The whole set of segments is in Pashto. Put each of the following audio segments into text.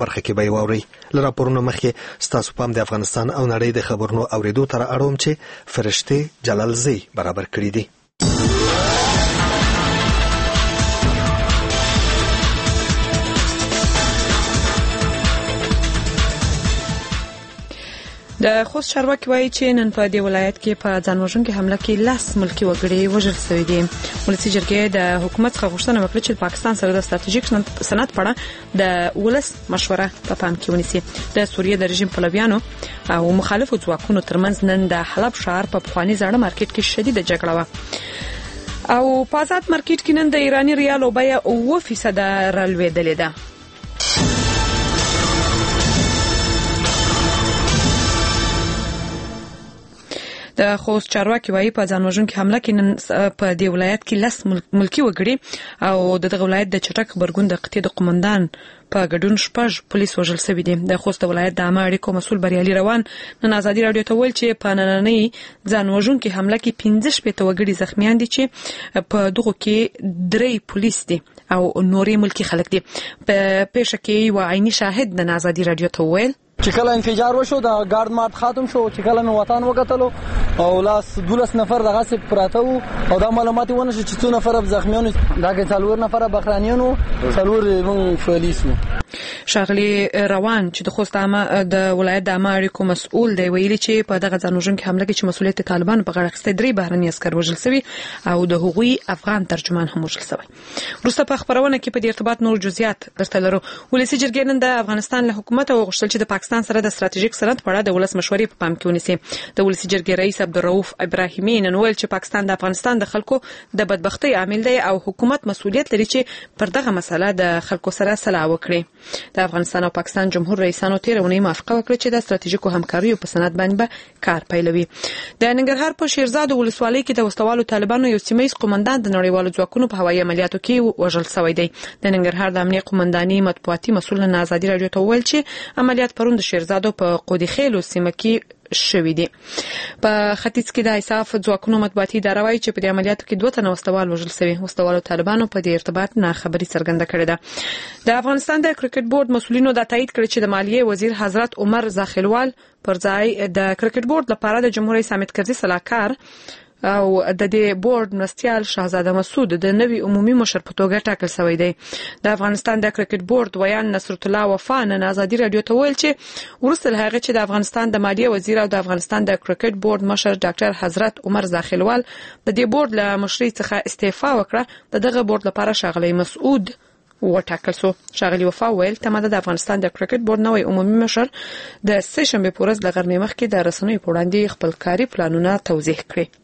برخه کې به واوري. له راپورونو مخکې ستاسو پام د افغانستان او نړۍ د خبرونو اوریدو تر اړوم چې فرشته جلالزی برابر کړی دي. د خوست چارواکي وایي چې نن په دې ولایت کې په ځانوژونکې حمله کې 10 ملکي وګړي وژل شوي دي. ولسي جرګې د حکومت څخه غوښتنه وکړه چې پاکستان سره د ستراتیژیک سند په اړه د ولس مشوره په پام کې ونیسي. د سوریې د رژیم پلویانو او مخالفو ځواکونو ترمنځ نن د حلب ښار په پخواني زاړه مارکیټ کې شدیده جګړه وه او په آزاد مارکیټ کې نن د ایراني ریالو بیه 9% رالوېدلې ده. د خوست چارواکي وایي په ځانوژونکې حمله کې نن په دې ولایت کې 10 ملکي وګړي او دغه ولایت د چټک خبرګون د قطعې د قومندان په ګډون 6 پولیس وژل شوي دي. د خوست ولایت د عامه اړیکو مسؤل بریالي روان نن ازادي رادیو ته ویل چې په نننۍ ځانوژونکې حمله کې 15 وګړي زخمیان دي چې په دغه کې 3 پولیس دي او نورې ملکي خلک دي. په پیښه کې یو عیني شاهد د ازادي رادیو ته ویل چې کله انفجار وشو د ګارد مارت ختم شو چې کله مې وطن وکتلو او لاس 12 نفر دغه سي پراته وو او دا معلومات ونه چې څو نفر زخمیان دا کې 4 نفر بهرانيانو 4 مون پولیسو. شاغلی روان چې د خوست عامه د ولایت د عامه اړیکو مسؤل دی ویلي چې په دغه ځانوژونکې حمله کې چې مسؤلیت طالبان په غاړه اخیستی 3 بهرني عسكر وژل شوي او د هغوی افغان ترجمان هم وژل شوی. وروسته په خبرونه کې په دې ارتباط نور جزئیات درته لرو. ولسي جرګې نن د افغانستان له حکومت غوښتل چې د پاکستان سره د ستراتیژیک سند په اړه د ولس مشورې په پام کې ونیسي. د ولسي جرګې رئیس عبدالرؤف ابراهیمي نن ویل چې پاکستان د افغانستان د خلکو د بدبختۍ عامل دی او حکومت مسؤلیت لري چې پر دغه مسله د خلکو سره صلاح وکړي. د افغانستان او پاکستان جمهور رئیسانو تیرونی موافقه وکړه چې د ستراتیژیکو همکاریو په سند باندې به کار پیلوي. د ننګرهار په شیرزاد ولسوالۍ کې د وسوالو طالبانو یو سیمه‌یز قومندان د نړیوالو ځواکونو په هوایي عملیاتو کې وژل شوی دی. د ننګرهار د امنیت قومنداني مطبوعاتي مسؤل نه ازادي رادیو ته ویل چې عملیات پرون د شیرزاد په قودیخیلو سیمه کې شوی دی. په ختیځ کې د ایساف ځواکونو مطبوعاتي اداره وايي چې په دې عملیاتو کې 2 تنه وسوال وژل شوي. وسوالو طالبانو په دې ارتباط نه خبري څرګنده کړې ده. د افغانستان د کرکټ بورډ مسؤلینو دا تایید کړی چې د مالیې وزیر حضرت عمر زاخیلوال پر ځای د کرکټ بورډ لپاره د جمهور رئیس حامد کرزي صلاحکار او د دې بورډ مرستیال شاهزاده مسعود د نوي عمومي مشر په توګه ټاکل شوی دی. د افغانستان د کرکټ بورډ ویان نصرت الله وفا نن ازادي رادیو ته ویل چې ورسره هغه چې د افغانستان د مالیې وزیر او د افغانستان د کرکټ بورډ مشر ډاکټر حضرت عمر زاخیلوال د دې بورډ له مشرۍ څخه استعفا وکړه دغه بورډ لپاره شاغلی مسعود وټاکل شو. شاغلی وفا ویل تماده د افغانستان د کرکټ بورډ نوې عمومي مشر د سه شنبه په ورځ د غرمې مخکې د رسنیو په وړاندې خپل کاري پلانونه توضیح کړي.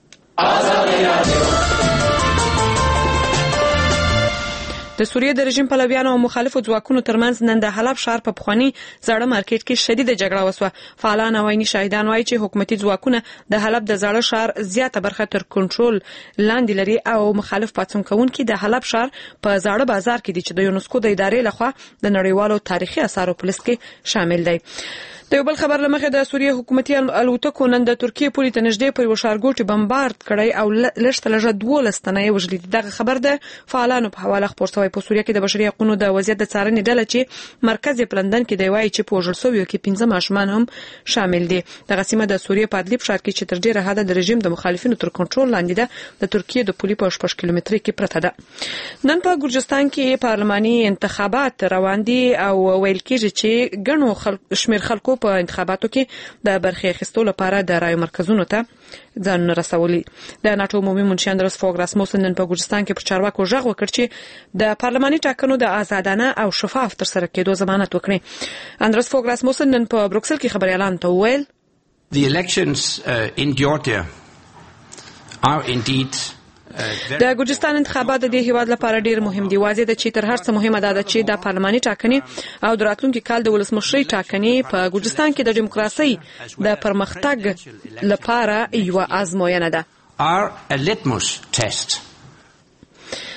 د سوریې د رژیم پلویانو او مخالفو ځواکونو ترمنځ نن د حلب ښار په پخواني زاړه مارکیټ کې شدیده جګړه وسوه. فعالان او عیني شاهدان وایي چې حکومتي ځواکونه د حلب د زاړه ښار زیاته برخه تر کنټرول لاندې لري او مخالف پاڅون کوونکي د حلب ښار په زاړه بازار کې دي چې د یونسکو د ادارې لخوا د نړیوالو تاریخي اثارو په لیست کې شامل دی. د یو بل خبر لمخه د سوریې حکومتي الوتکو نن د ترکیې پورې ته نږدې پر یو ښارګوټي بمبارد کړی او لږ لږه 12 تنه یې وژلي. دغه خبر د فعالانو په حواله خپور شوی. په سوریه کې د بشري حقوقو د وضعیت د څارنې ډله چې مرکز یې په لندن کې دی وایي چې په وژل شویو کې 15 ماشومان هم شامل دي. دغه سیمه د سوریې په ادلیب ښار کې چې تر ډیره حده د رژیم د مخالفینو تر کنټرول لاندې ده د ترکیې د پولي په 6 کیلومترۍ کې پرته ده. نن په ګرجستان کې پارلماني انتخابات روان دي او ویل کېږي چې ګڼو شمیر خلکو په انتخاباتو کې د برخې اخیستلو لپاره د رایو مرکزونو ته ځان رسولي. د ناتو عمومي منشي اندرس فوګ راسموسن نن په ګرجستان کې پر چارواکو غږ وکړ چې د پارلماني ټاکنو د آزادانه او شفاف ترسره کېدو ضمانت وکړي. اندرس فوګ راسموسن نن په بروکسل کې خبري اعلان ته وویل The elections in Georgia are indeed د ګرجستان انتخابات د هیواد لپاره ډیر مهم دي. واضح ده چې تر هر څه مهمه ده چې د پارلماني ټاکنې او د راتلونکي کال د ولسمشرۍ ټاکنې په ګرجستان کې د دیموکراسي د پرمختګ لپاره یو آزموینه ده. are a litmus test.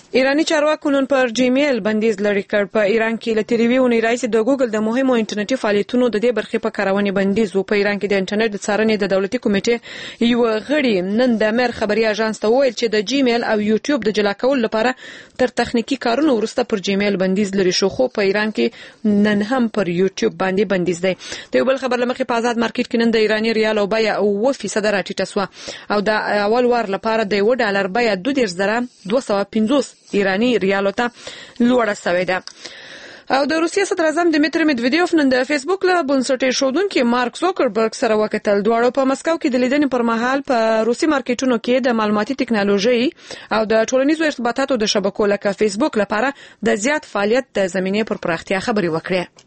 ایرانی چارواکو نن پر جیمیل بندیز لري کړ. په ایران کې له تیریوي اونۍ راځي د ګوګل د مهمو انټرنیټي فعالیتونو د دې برخې په کارونې بندیز و. په ایران کې د انټرنیټ د څارنې د دولتي کمیټې یو غړي نن د امر خبري اژانس ته وویل چې د جیمیل او یوټیوب د جلا کول لپاره تر تخنیکی کارونو وروسته پر جیمیل بندیز لري شو، خو په ایران کې نن هم پر یوټیوب باندې بندیز دی. د یو بل خبر لمخې په آزاد مارکیټ کې نن د ایرانی ریال او بیه 9% راټیټه شوه او د اول وار لپاره د $1 بیه 2250 ایرانی ریالو ته لوړه شوې ده. او د روسیې صدر اعظم دمیتری مدویدیوف نن د فیسبوک له بنسټي شودونکو مارک زوکربرګ سره وکتل. دواړو په مسکو کې د لیدنې پر مهال په روسي مارکیټونو کې د معلوماتي ټکنالوژي او د ټولنیزو ارتباطاتو د شبکو لکه فیسبوک لپاره د زیات فعالیت د زمینې پر پراختیا خبري وکړه.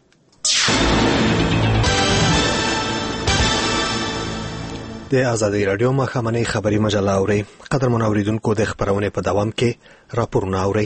د آزادۍ رادیو مخامنۍ خبري مجله اوري. قدرمن اوریدونکو د خبرونه په دوام کې راپورونه اوري.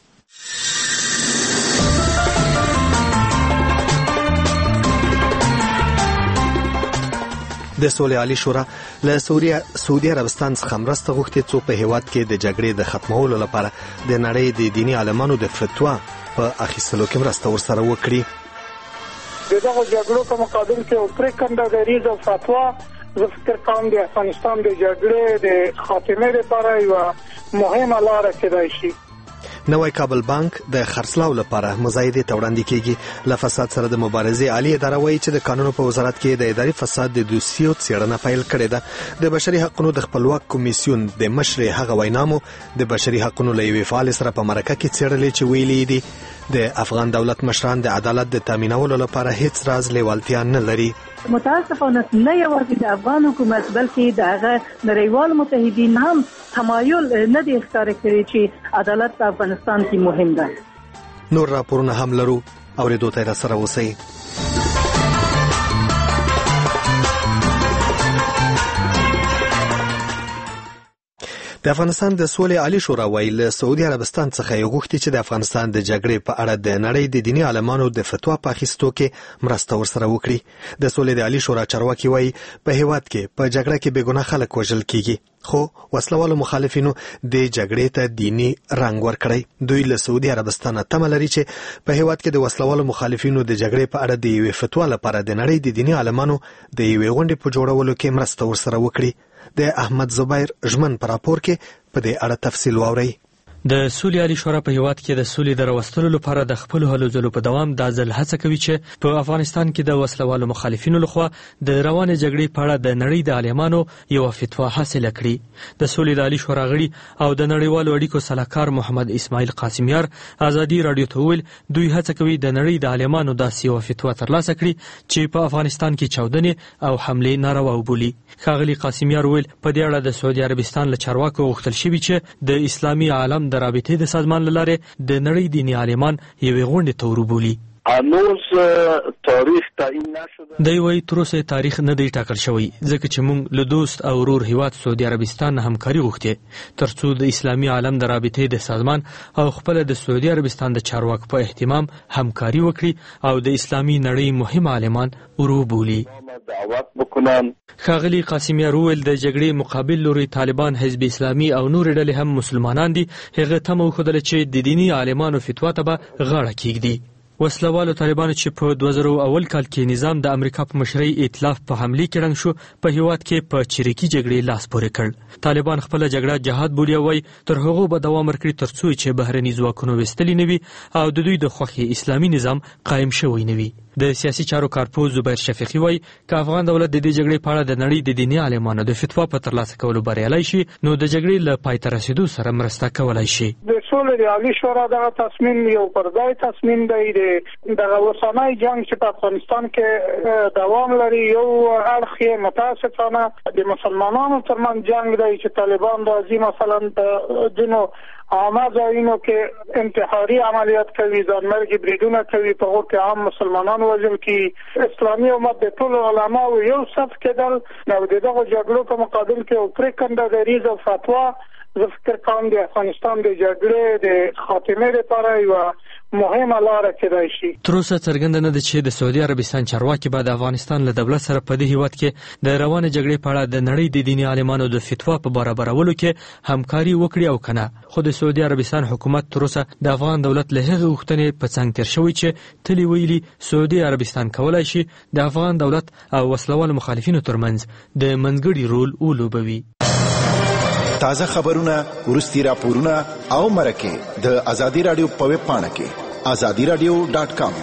د سولې عالی شورا له سعودي عربستان څخه مرسته غوښتي څو په هیواد کې د جګړې د ختمولو لپاره د نړۍ د دینی عالمانو د فتوا په اخیستلو کې مرسته ورسره وکړي. دغه جګړو په مقابل کې پریکنده دریز او فتوا زه فکر کوم د افغانستان د جګړې د خاتمه لپاره یو مهمه لاره کېدای شي. نوی کابل بانک د خرڅلاو لپاره مزایدې ته وړاندې کیږي. له فساد سره د مبارزې عالی اداره وایي چې د قانونو په وزارت کې د اداري فساد د دوسیو څېړنه پیل کړې ده. د بشري حقوقو د خپلواک کمیسیون د مشر هغه وینامو د بشري حقوقو له یوې فعال سره په مرکه کې څېړلې چې ویلي دي د افغان دولت مشران د عدالت د تامینولو لپاره هیڅ راز لیوالتیا نه لري. متاسفانه نه یوازې د افغان حکومت بلکې د هغه نړیوال متحدین هم تمایل نه دی ښکاره کړی چې عدالت په افغانستان کې مهم ده. نور راپورونه هم لرو، اوریدو ته راسره اوسئ. د افغانستان د سولې عالی شورا وایي له سعودي عربستان څخه یې غوښتي چې د افغانستان د جګړې په اړه د نړۍ د دینی عالمانو د فتوا په اخیستو کې مرسته ورسره وکړي. د سولې د عالی شورا چارواکي وایي په هیواد کې په جګړه کې بې ګناه خلک وژل کیږي، خو وسلوالو مخالفینو د جګړې ته دینی رنګ ورکړی. دوی له سعودي عربستان تمه لري چې په هیواد کې د وسلوالو مخالفینو د جګړې په اړه د یوې فتوا لپاره د نړۍ د دینی عالمانو د یوې غونډې په جوړولو کې مرسته ورسره وکړي. د احمد زبیر ژمن پر راپور کې په دې اړه تفصیل واورئ. د سولې عالی شورا په هیواد کې د سولې د راوستلو لپاره د خپل هلو ځلو په دوام د ځل هڅه کوي چې په افغانستان کې د وسلوالو مخالفینو لخوا د روانې جګړې په اړه د نړۍ د عالمانو یو فتوا حاصله کړي. د سولې د عالی شورا غړي او د نړیوالو اړیکو سلاکار محمد اسماعیل قاسمیار آزادي رادیو ته ویل دوی هڅه کوي د نړۍ د عالمانو داسې یو فتوا ترلاسه کړي چې په افغانستان کې چاودنې او حمله ناروا وبولي. ښاغلي قاسمیار ویل په دې اړه د سعودي عربستان له چارواکو غوښتل شوي چې د اسلامي عالم د رابطې د سازمان لاره د نړۍ دینی عالمان یوې غونډې ته وربولي. هنوز تاریخ تعیین نشده. دی وایي تر اوسه تاریخ نه دی ټاکل شوی ځکه چې موږ له دوست او ورور هیواد سعودي عربستان همکاري غوښتې ترڅو د اسلامي عالم د رابطې د سازمان او خپل د سعودي عربستان د چارواکو په اهتمام همکاري وکړي او د اسلامي نړۍ مهم عالمان وربولي. دعوت بکنن. ښاغلي قاسمیار وویل د جګړې مقابل لوري طالبان، حزب اسلامي او نور ډلې هم مسلمانان دي. هغه تمه وښودله چې د دینی عالمانو فتوا ته به غاړه کیږدي. وسلوالو طالبانو چې په 2001 کال کې نظام د امریکا په مشرۍ ائتلاف په حمله کې رنګ شو په هیواد کې په چریکي جګړې لاس پورې کړ. طالبان خپل جګړه جهاد بولي وای تر هغه به دوام ورکړي ترڅو چې بهرني ځواکونه وستلی نه وي او د دوی د خوښي اسلامي نظام قائم شوی نه وي. د سیاسي چارو کارپوه زبیر شفیقي وای که افغان دولت د دې جګړې په اړه د نړۍ د دینی عالمانو د فتوا په ترلاسه کولو بریالی شي نو د جګړې له پای ته رسیدو سره مرسته کولای شي. د سولې عالی شورا دغه تصمیم یو پرځای تصمیم دی. دغه اوسنی جنگ چې په افغانستان کې دوام لري یو اړخ یې متاسفانه د مسلمانانو ترمنځ جنگ دی چې طالبان راځي مثلا په ځینو عامه ځایونو کې انتحاري عملیات کوي، ځانمرګي بریدونه کوي، په هغو کې عام مسلمانان وژل کیږي. اسلامي امت د ټولو علماو یو صف کېدل نو د دغه جګړو په مقابل کې پرېکنده دریځ او فتوا زه فکر کوم د افغانستان د جګړې د خاتمه لپاره یو مهمه لاره کېدای شي. تر اوسه څرګنده نه ده چې د سعودي عربستان چارواکي به د افغانستان له دولت سره په دې هیواد کې د روانه جګړې په اړه د نړۍ د دیني عالمانو د فتوا په برابرولو کې همکاري وکړي او کنه. خو د سعودي عربستان حکومت تر اوسه د افغان دولت له هغې غوښتنې په څنګ تیر شوی چې تل ویلي سعودي عربستان کولای شي د افغان دولت او وسلوال مخالفینو ترمنځ د منځګړي رول ولوبوي. تازه خبرونه، ورستي راپورونه او مرکه د ازادي رادیو په ویب پاڼه کې azadiradio.com.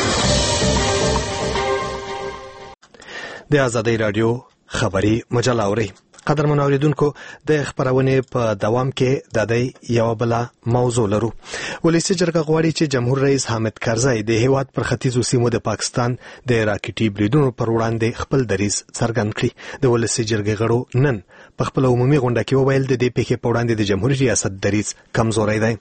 د ازادي رادیو خبری مجله اوري. قدرمن اوریدونکو، د خبرونه په دوام کې د دې یو بل موضوع لرو. ولسی جرګه غواړي چې جمهور رئیس حامد کرزی د هیواد پر ختیځو سیمو د پاکستان د راکټي بریدونو پر وړاندې خپل دریځ څرګند کړي. د ولسی جرګې غړو نن په خپل عمومي غونډه کې وویل د دې پیښې په وړاندې د جمهوریت ریاست دریځ کمزوري دی.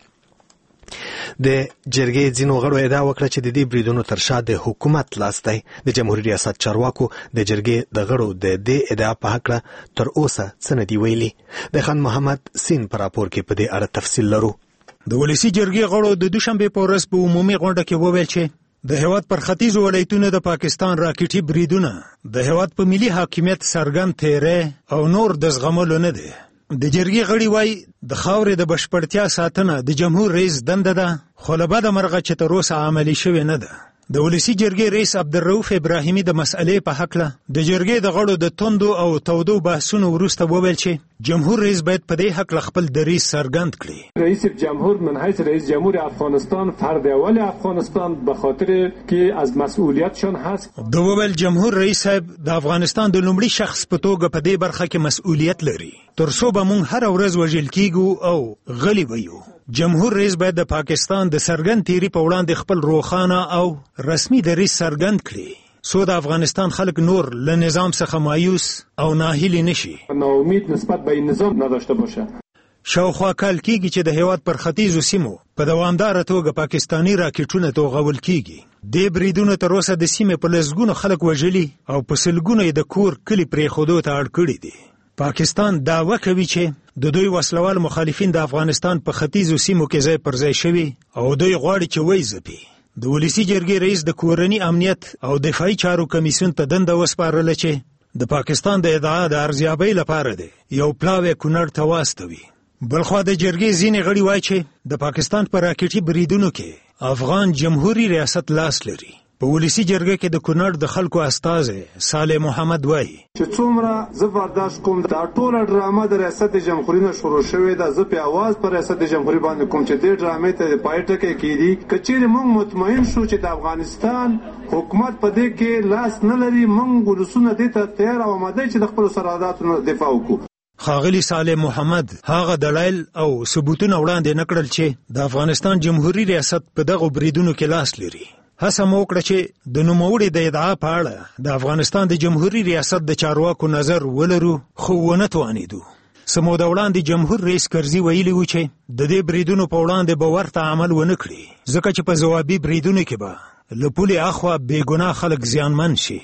د جرګې ځینو غړو ادعا وکړه چې د دې بریدونو تر شا د حکومت لاس دی. د جمهوریت ریاست چارواکو د جرګې د غړو د دې ادعا په هکله تر اوسه څه نه دي ویلي. د خان محمد سین په راپور کې په دې اړه تفصیل لرو. د ولسی جرګې غړو د دوشنبه په ورځ په عمومي غونډه کې وویل چې د هیواد پر ختیځو ولایتونو د پاکستان راکټي بریدونه د هیواد په ملي حاکمیت څرګند تیری او نور د زغملو نه دي. د جرګې غړي وایي د خاورې د بشپړتیا ساتنه د جمهور رئیس دنده ده، خو له بده مرغه چې تر اوسه عملي شوې نه ده. د ولسی جرګې رئیس عبدالرؤف ابراهیمي د مسئلې په هکله د جرګې د غړو د توندو او تودو بحثونو وروسته وویل چې جمهور رئیس باید په دې هکله خپل دریځ څرګند کړي. رئیس جمهور من حیث رئیس جمهور افغانستان فرد اول افغانستان به خاطر که از مسئولیتشان هست. د وویل جمهور رئیس صاحب د افغانستان د لومړي شخص په توګه په دې برخه کې مسئولیت لري. تر څو به موږ هر ورځ وژل کیږو او غلی ویو. جمهور رئیس باید د پاکستان د څرګند تیری په وړاندې خپل روښانه او رسمي دریځ څرګند کړي، څو د افغانستان خلک نور له نظام څخه مایوس او ناهیلي نشي. ناامید نسبت به این نظام نداشته باشه. شاوخوا کال کېږي چې د هیواد پر ختیځو سیمو په دوامداره توګه پاکستاني راکټونه توغول کېږي. دې بریدونو تر اوسه د سیمې په لسګونو خلک وژلي او په سلګونو یې د کور کلي پرېښودو ته اړ کړي دي. پاکستان دعوه کوي چې د دوی وسلوال مخالفین د افغانستان په ختیځو سیمو کې ځای پر ځای شوي او دوی غواړي چې ویځپي. د ولسی جرګې رئیس د کورني امنیت او دفاعي چارو کمیسیون ته دنده وسپارله چې د پاکستان د ادعا د ارزیابۍ لپاره دی یو پلاوی کونړ ته واستوي. بلخوا د جرګې ځینې غړي وایي چې د پاکستان په راکټي بریدونو کې افغان جمهوریت ریاست لاس لري. په ولسی جرګه کې د کونړ د خلکو استازی صالح محمد وایي چې څومره زه برداشت کوم دا ټوله ډرامه د ریاست جمهوریت نه شروع شوې ده، زه په اواز پر ریاست جمهوریت باندې کوم چې دې ډرامې ته پای ټکی کیدي. کچېرې موږ مطمئن شو چې د افغانستان حکومت په دې کې لاس نه لري، موږ ولسونه دې ته تیار او آماده چې د خپل سرحداتو دفاع وکړو. ښاغلي صالح محمد هغه دلایل او ثبوتونه وړاندې نه کړل چې د افغانستان جمهوریت ریاست په دغو بریدونو کې لاس لري. هڅه مو وکړه چې د نوموړي د ادعا په اړه د افغانستان د جمهوریت ریاست د چارواکو نظر ولرو، خو ونه توانېدو. څه موده وړاندې جمهور رئیس کرزي ویلي و چې د دې بریدونو په وړاندې به ورته عمل ونه کړي، ځکه چې په ځوابي بریدونو کې به له پولې اخوا بېګناه خلک زیانمن شي.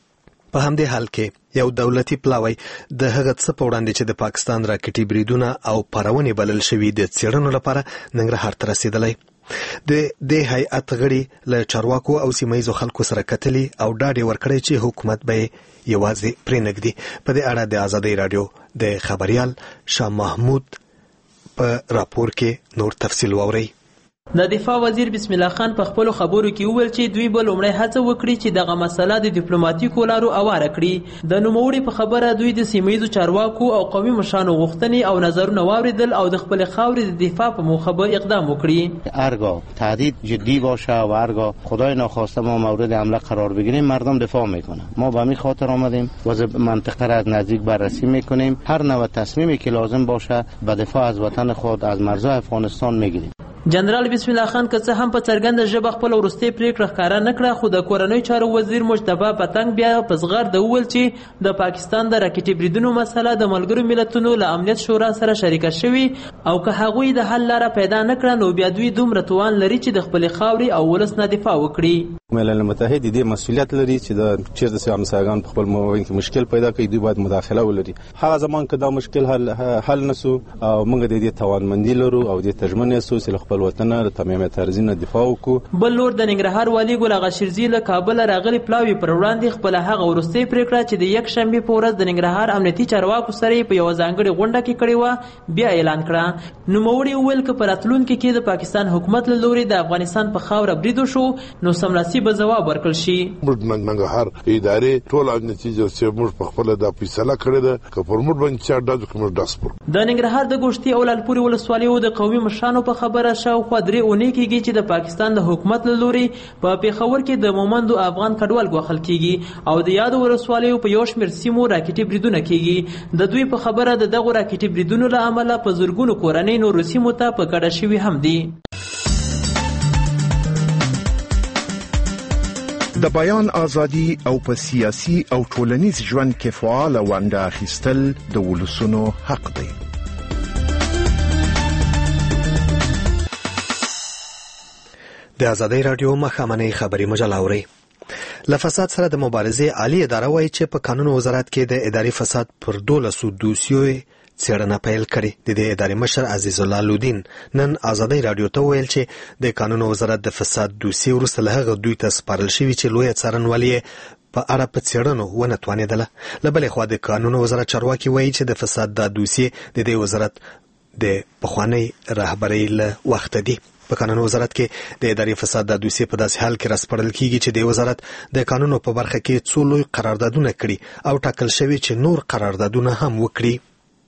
په همدې حال کې یو دولتي پلاوی د هغه څه په وړاندې چې د پاکستان راکټي بریدونه او پارونې بلل شوي د څېړنو لپاره ننګرهار ته رسېدلی. د دې هیئت غړي له چارواکو او سیمه ییزو خلکو سره کتلي او ډاډ یې ورکړی چې حکومت به یوازې پرېنږدي. په دې اړه د ازادۍ راډیو د خبریال شاه محمود په راپور کې نور تفصیل واورئ. د دفاع وزیر بسم الله خان په خپل خبرو کې وویل چې دوی به لومړی هڅه وکړي چې دغه مسله د ډیپلوماټیکو لارو اواره کړي. د نوموړي په خبره دوی د سیمه‌ییزو چارواکو او قومي مشرانو غوښتنې او نظرونه واوریدل او د خپل خاورې د دفاع په موخه به اقدام وکړي. هرگاه تهدید جدی باشه و هرگاه خدای ناخواسته ما مورد حمله قرار بگیریم مردم دفاع میکنن. ما به همین خاطر آمدیم و منطقه را از نزدیک بررسی میکنیم. هر نوع تصمیمی که لازم باشه به دفاع از وطن خود از مرزهای افغانستان میگیریم. جنرال بسم الله خان که څه هم په څرګنده ژبه خپل وروستۍ پریکړه ښکاره نه کړه، خو د کورنیو چارو وزیر مجتبی پتنګ بیا په زغرده وویل چې د پاکستان د راکټي بریدونو مسله د ملګرو ملتونو له امنیت شورا سره شریکه شوې او که هغوی د حل لاره پیدا نه کړه نو بیا دوی دومره توان لري چې د خپلې خاورې او ولس نه دفاع وکړي. ملل متحد دې مسؤلیت لري چې د چیرته چې همسایگان په خپل مابین کې مشکل پیدا کوي دوی باید مداخله ولري. هغه زمان که دا مشکل حل نسو او موږ د دې توانمندي لرو او د ترجمن یسو چې خپل وطن د تمامیت ارزینه دفاع وکړو. بل لور د ننګرهار والی ګل اغا شیرزي له کابل راغلي پلاوی پر وړاندې خپل هغه ورستۍ پریکړه چې د یک شنبه په ورځ د ننګرهار امنیتي چارواکو سره په یو ځانګړي غونډه کې کړې و بیا اعلان کړه. نوموړي وویل چې په راتلونکي کې د پاکستان حکومت له لوري د افغانستان په خاوره بریدو شو نو سملاسي به جواب ورکړل شي. ننګرهار ادارې ټول نتیجه چې موږ په خپل د فیصله کړې ده که پر موږ باندې چا د کوم داسپور د ننګرهار د ګوشتي او لالپوري ولسوالیو د قومي مشرانو په خبره شاوخوا 3 اونۍ کېږي چې د پاکستان د حکومت له لوري په پیښور کې د مومندو افغان کډوال ګوښل کېږي او د یادو ولسوالیو په یو شمېر سیمو راکټي بریدونه کېږي. د دوی په خبره د دغو راکټي بریدونو له امله په زرګونو کورنۍ نورو سیمو ته په کډه شوي هم دي. د بیان ازادي او په سیاسي او ټولنیز ژوند کې فعال ونډه اخیستل د ولسونو حق دی. د ازادۍ رادیو مخامنۍ خبري مجله اوري. له فساد سره د مبارزې عالی اداره وایي چې په قانون وزارت کې د اداري فساد پر 12 دوسیو څېړنه پیل کړې. د دې ادارې مشر عزیز الله لودین نن ازادۍ رادیو ته ویل چې د قانون وزارت د فساد دوسیې وروسته له هغه دوی ته سپارل شوي چې لویه څارنوالي په اړه په څېړنو ونه توانېدله. له بلې خوا د قانون وزارت چارواکي وایي چې د فساد دا دوسیې د دې وزارت د پخوانۍ رهبرۍ له وخته دي. په قانون وزارت کې د اداري فساد د دوسیې په داسې حال کې راسپړل کیږي چې د وزارت د قانونو په برخه کې څو لوی قراردادونه کړي او ټاکل شوي چې نور قراردادونه هم وکړي.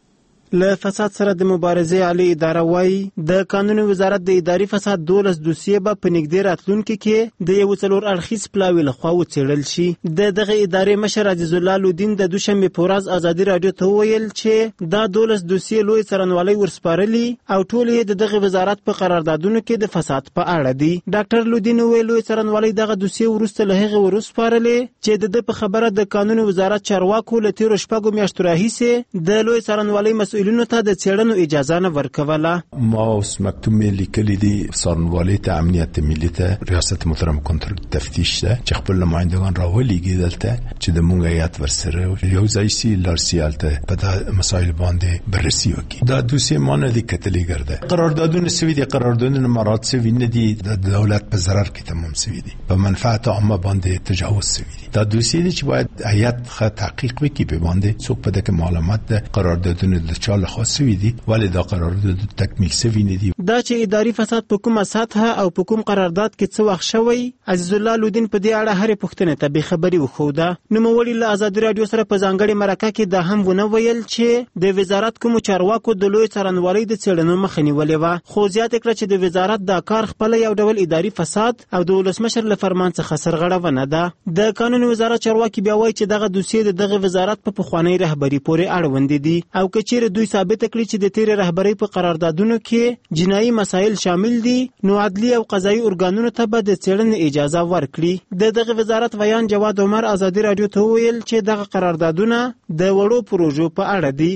له فساد سره د مبارزې عالی اداره وایي د قانون وزارت د اداري فساد 12 دوسیې به په نږدې راتلونکي کې د یو څلور اړخیز پلاوي لخوا وڅېړل شي. دغه ادارې مشر عزیز الله لودین د دوشنبه په ورځ ازادي رادیو ته وویل چې دا 12 دوسیې لوی څارنوالۍ ورسپارلي او ټول یې دغه وزارت په قراردادونو کې د فساد په اړه دي. ډاکټر لودین وویل لوی څارنوالۍ دغه دوسیې وروسته له هغه ورسپارلې چې د په خبره د قانون وزارت چارواکو له تیرو شپږو میاشتو راهیسې د لوی څارنوالۍ مسؤلینو ته د څېړنو اجازه نه ورکوله. ما اوس مکتوب مې لیکلی دی څارنوالۍ ته امنیت ملي ته ریاست محترم کنټرول تفتیش ته چې خپل نمایندگان راولېږي دلته چې د مونږ هیات ورسره یو ځای سي لارسیال ته په دا مسایل باندې بررسي وکړي. دا دوسیې ما نه دي کتلې ګرده قراردادونه سوي دي، قراردادونه مراد سوي نه دي، د دولت په ضرر کې تمام سوي دي، په منفعت عامه باندې تجاوز سوي دي. دا دوسیې دي چې باید هیات تحقیق وکړي په باندې څوک په دغه معلومات د قراردادونو د چا لخوا سوي دي ولې دا قرارداد تکمیل سوي نه دي. دا چې اداري فساد په کومه سطحه او په کوم قرارداد کې څه وخت شوی عزیز الله لودین په دې اړه هرې پوښتنې ته بې خبري وښوده. نوموړي له ازادي رادیو سره په ځانګړې مرکه کې دا هم ونه ویل چې د وزارت کومو چارواکو د لوی څارنوالۍ د څېړنو مخه نیولې وه، خو زیاته کړه چې د وزارت دا کار خپله یو ډول اداري فساد او د ولسمشر له فرمان څخه سرغړونه ده. د قانون وزارت چارواکي بیا وایي چې دغه دوسیې د دغه وزارت په پخوانۍ رهبري پورې اړوند دي او که چیرې دوی ثابت کړي چې د تیرې رهبرۍ په قراردادونو کې جنایي مسایل شامل دي نو عدلي او قضایي ارګانونو ته به د څېړنې اجازه ورکړي. دغه وزارت ویان جواد عمر ازادي رادیو ته وویل چې دغه قراردادونه د وړو پروژو په اړه دي.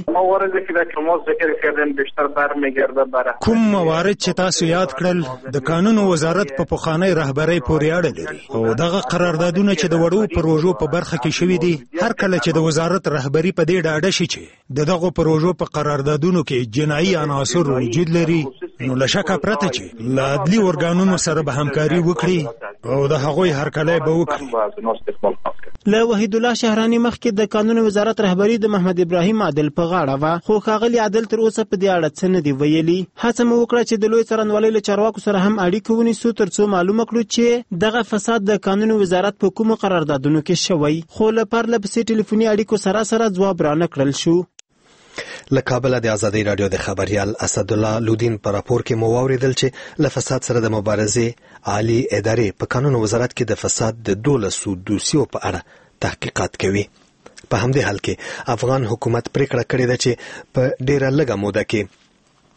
کوم موارد چې تاسو یاد کړل د قانون وزارت په پخوانۍ رهبرۍ پورې اړه لري او دغه قراردادونه چې د وړو پروژو په برخه کې شوي دي هر کله چې د وزارت رهبري په دې ډاډه شي چې دغه پروژو په قراردادونو کې جنایي عناصر وجود لري نو له شکه پرته چې له عدلي ارګانونو سره به همکاري وکړي او د هغوی هرکلی به وکړي. له وحید الله شهراني مخکې د قانون وزارت رهبري د محمد ابراهیم عادل په غاړه وه، خو ښاغلي عادل تر اوسه په دې اړه څه نه دي ویلي. هڅه مو وکړه چې د لوی څارنوالۍ له چارواکو سره هم اړیکه ونیسو تر څو معلومه کړو چې دغه فساد د قانون وزارت په کومو قراردادونو کې شوی، خو له پرله پسې ټلیفوني اړیکو سره ځواب رانه کړل شو. له کابل د ازادۍ رادیو د خبريال اسد الله لودین پر راپور کې مو واوریدل چې له فساد سره د مبارزې عالی ادارې په قانون وزارت کې د فساد د 12 دوسیو په اړه تحقیقات کوي. په همدې حال کې افغان حکومت پریکړه کړې ده چې په ډیره لږه موده کې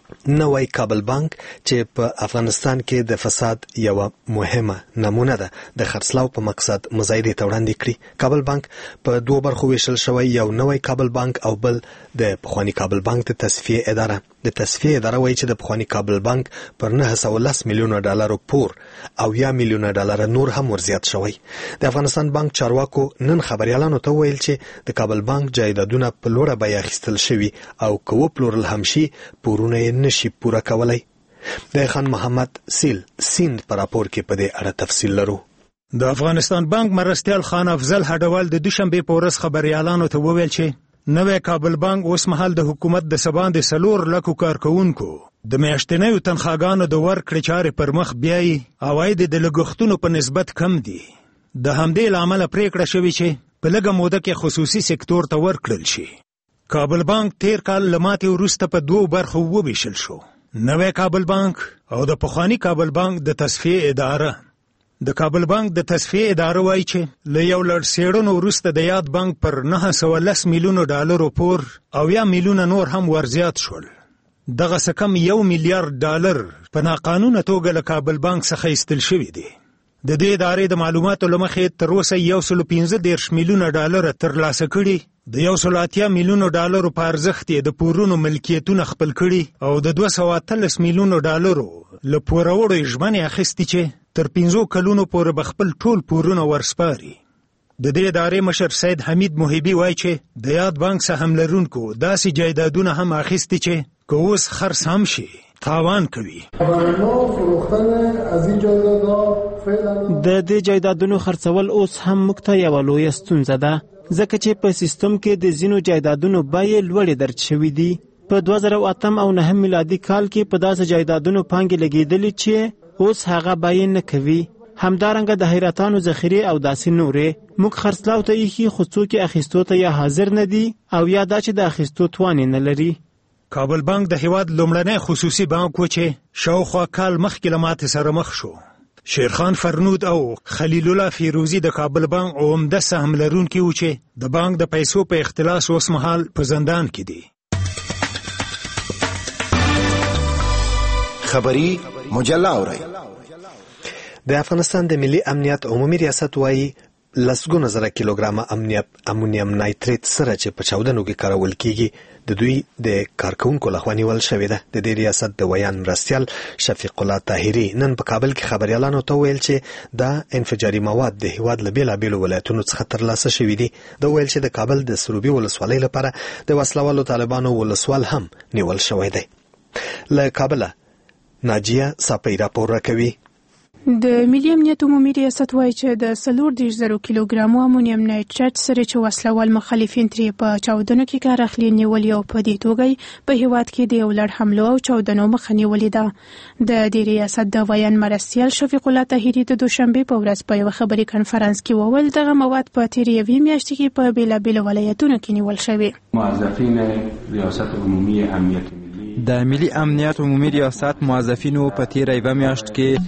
نوی کابل بانک چې په افغانستان کې د فساد یو مهمه نمونه ده د خرڅلاو په مقصد مزایدې ته وړاندې کړي. کابل بانک په دوه برخو ویشل شوی، یو نوی کابل بانک او بل د پخوانی کابل بانک د تصفیه اداره. د تصفیه اداره وایي چې د پخوانی کابل بانک پر 910 میلیونه ډالرو پور او 10 میلیونه ډالر نور هم ورزیات شوی. د افغانستان بانک چارواکو نن خبريالانو ته ویل چې د کابل بانک جایدادونه په لوړه بیه اخیستل شوي او که وپلورل هم شي پورونه یې نشي پوره کولای. د خان محمد سیند پر راپور کې په دې اړه تفصیل لرو. د افغانستان بانک مرستیال خان افضل هډوال د دوشنبه په ورځ خبريالانو ته وویل چې نوی کابل بانک اوس مهال د حکومت د سباند 4 لکو کارکونکو د میاشتنیو تنخواګانو د ورکړې چارې پر مخ بیایي. عواید د لګښتونو په نسبت کم دي. د همدې له امله پریکړه شوې چې په لږه موده کې خصوصي سکتور ته ورکړل شي. کابل بانک تیر کال له ماتې وروسته په 2 برخو وویشل شو، نوی کابل بانک او د پخوانی کابل بانک د تصفیه اداره. د کابل بانک د تصفیه اداره وایي چې له یو لړ څېړنو وروسته د یاد بانک پر 910 میلیونو ډالرو پور او 10 میلیونه نور هم ورزیات شول. دغه څه کم 1 میلیارډ ډالر په ناقانونه توګه له کابل بانک څخه ایستل شوي دي. د دې ادارې د معلوماتو له مخې تر اوسه 115 میلیونه ډالر ترلاسه کړي. د 180 میلیونو ډالرو په ارزښت یې د پورونو ملکیتونه خپل کړي او د 213 میلیونو ډالرو له پوروړو یې ژمنې اخیستې چې تر 5 کلونو پورې به خپل ټول پورونه ورسپاري. د دې ادارې مشر سید حمید محبي وایي چې د یاد بانک څخه هم لرونکو داسې جایدادونه هم اخیستي چې که اوس خرڅ هم شي تاوان کوي. د دې جایدادونو خرڅول اوس هم موږ ته یوه لویه ستونزه ده، ځکه چې په سیستم کې د ځینو جایدادونو بیې لوړې درج شوي دي. په 2008 او 9 میلادي کال کې په داسې جایدادونو پانګې لګېدلې چې اوس هغه بیې نه کوي. همدارنګه د حیرتانو ذخیرې او داسې نورې موږ خرڅلاو ته ایښي، خو څوک یې اخیستو ته یا حاضر نه دي او یا دا چې د اخیستو توان نه لري. کابل بانک د هیواد لومړنی خصوصي بانک و چې شاوخوا کال مخکې له ماتې سره مخ شو. شیرخان فرنود او خلیل الله فیروزی د کابل بانک عمده سهم لرونکي و چې د بانک د پیسو په اختلاس اوس مهال په زندان کې دي. خبری مجله اورئ. د افغانستان د ملي امنیت عمومي ریاست وایي لسګونه زره کیلوګرامه امونیم نایتریت سره چې په چاودنو کې کارول کیږي د دوی د کارکونکو لخوا نیول شوې ده. د دې ریاست د ویان مرستیال شفیق الله طاهري نن په کابل کې خبريالانو ته ویل چې دا انفجاري مواد د هیواد له بیلابیلو ولایتونو څخه ترلاسه شوي دي. دا ویل چې د کابل د سروبي ولسوالۍ لپاره د وسلوالو طالبانو ولسوال هم نیول شوی دی. له کابل ناجیه صاپی راپور راکوي. د ملي امنیت عمومي ریاست وایي چې د 40,000 کیلوګرامو امونیم نایتریت سره چې وسلوال مخالفین ترې په چاودنو کې کار اخلي نیولي او په دې توګه په هیواد کې د یو لړ حملو او چاودنو مخه نیولې ده. د دې ریاست د ویان مرستیال شفیق الله طاهري د دوشنبه په ورځ په یو خبري کانفرنس کې وویل دغه مواد په تیرې یوې میاشتې کې په بیلابیلو ولایتونو کې نیول شوي. موظفین ریاست عمومي امنیت د ملي امنیت عمومي ریاست موظفینو په تیره یوه میاشت کې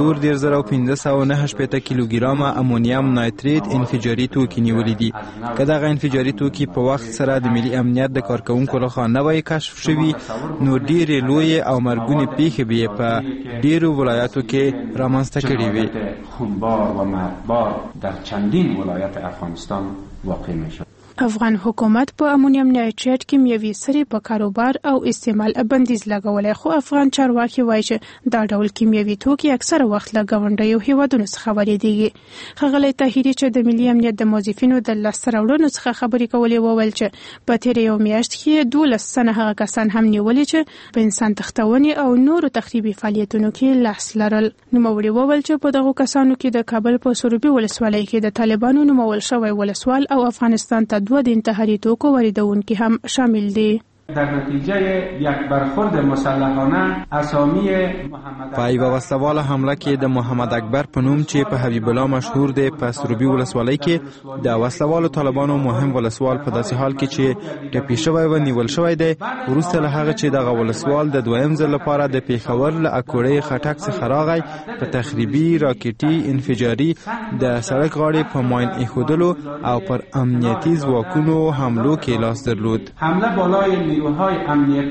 4,509 کیلوګرامه امونیم نایتریت انفجاري توکي نیولي دي. که دغه انفجاري توکي په وخت سره د ملي امنیت د کارکونکو لخوا نه وای کشف شوي نو ډېرې لویې او مرګونې پیښې به په ډېرو ولایاتو کې رامنځته کړې وي. خونبار و مرگبار در چندین ولایت افغانستان واقع میشد. افغان حکومت په امونیم نایتریت کیمیاوي سرې په کاروبار او استعمال بندیز لګولای، خو افغان چارواکي وایي چې دا ډول کیمیاوي توکي اکثره وخت له ګاونډیو هیوادونو څخه واردېږي. ښاغلی طاهري چې د ملي امنیت د موظفینو د لاسته راوړنو څخه خبرې کولې وویل چې په تیره یو میاشت کې 12 تنه هغه کسان هم نیولي چې په انسان تښتونې او نورو تخریبي فعالیتونو کې لاس لرل. نوموړي وویل چې په دغو کسانو کې د کابل په سروبي ولسوالۍ کې د طالبانو نومول شوی ولسوال او افغانستان ته 2 د انتحاري توکو واردونکي هم شامل دي. در نتیجه یک برخورد مسلحانه اسامی محمد په یوه وسلواله حمله کې د محمد اکبر په نوم چې په حبیب الله مشهور دی په سروبي ولسوالۍ کې د وسلوالو طالبانو مهم ولسوال په داسې حال کې چې ټپي شوی و نیول شوی دی. وروسته له هغه چې دغه ولسوال د دویم ځل لپاره د پیښور له اکوړې خټک څخه راغی په تخریبي راکټي انفجاري د سړک غاړې په ماین ایښودلو او پر امنیتي ځواکونو حملو کې لاس درلود. حمله بالای نیروهای امنیتی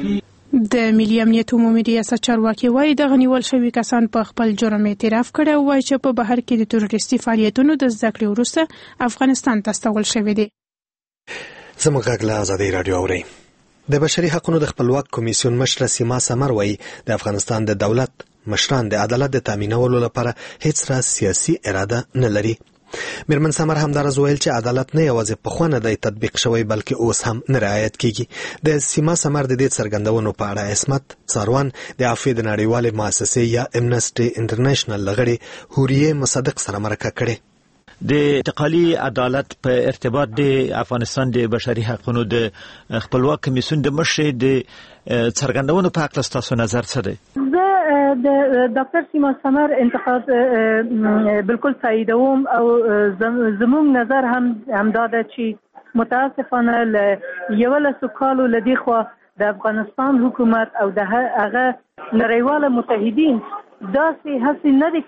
د ملي امنیت عمومي ریاست چارواکي وایي د غنیول شوي کسان په خپل جرم اعتراف کړی او وایي چې په بهر کې د تروریستي فعالیتونو د زده کړې وروسته افغانستان ته استول شوی دی. زموږ غږ له ازادۍ راډیو اورئ. د بشري حقوقو د خپلواک کمیسیون مشره سیما سمر وایي د افغانستان د دولت مشران د عدالت د تامینولو لپاره هیڅ را سیاسي اراده نه لري. میرمن سمر همدارز ویل چې عدالت نه یوازې پخوا نه دی تطبیق شوی بلکې اوس هم نه رعایت کیږي. د سیما سمر د دې څرګندونو په اړه عصمت ساروان د عفو د نړیوالې مؤسسې یا امنسټي انټرنیشنل لغړي هوریه مصدق سره مرکه کړې. د انتقالي عدالت په ارتباط د افغانستان د بشري حقوقو د خپلواک کمیسیون د مشر د څرګندونو په اړه تاسو نظر څه دی؟ د ډاکټر سیما سمر انتقاد بالکل تاییدوم او زموږ نظر هم دا ده چې متاسفانه له 11 کالو لدی خو د افغانستان حکومت او د هغه نړیوال متحدین داسې هڅې نه دي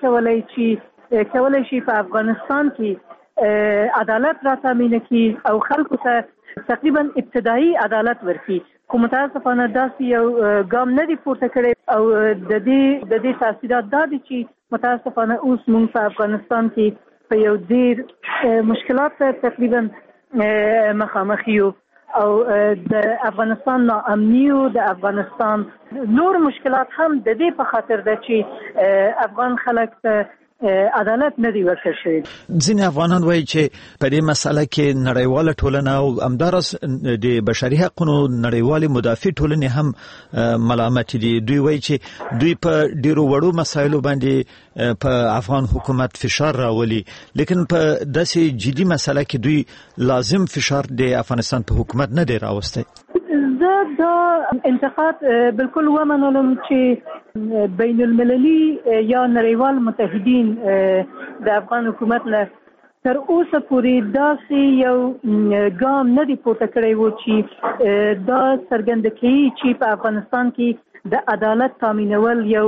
کولای شي په افغانستان کې عدالت را تامین کړي او خلکو ته تقریبا ابتدایي عدالت ورکړي. خو متاسفانه داسې یو ګام نه دی پورته کړی او د دې تاثیرات دا دي چې متاسفانه اوس موږ په افغانستان کې په یو ډیر مشکلات تقریبا مخامخ یو او د افغانستان ناامني او د افغانستان نور مشکلات هم د دې په خاطر ده چې افغان خلک ته عدالت نه دی ورکړل شوی. ځینې افغانان وایي چې په دې مسله کې نړیواله ټولنه او همدارس د بشري حقوقو نړیوالې مدافع ټولنې هم ملامت دي. دوی وایي چې دوی په ډیرو وړو مسایلو باندې په افغان حکومت فشار راولي، لیکن په داسې جدي مسله کې دوی لازم فشار د افغانستان په حکومت نه دی راوستی. زه دا انتقاد بالکل ومنلم چې بین المللي یا نړیوال متحدین د افغان حکومت نه تر اوسه پورې داسې یو ګام نه دی پورته کړی و چې دا څرګنده کوي چې په افغانستان کې د عدالت تامینول یو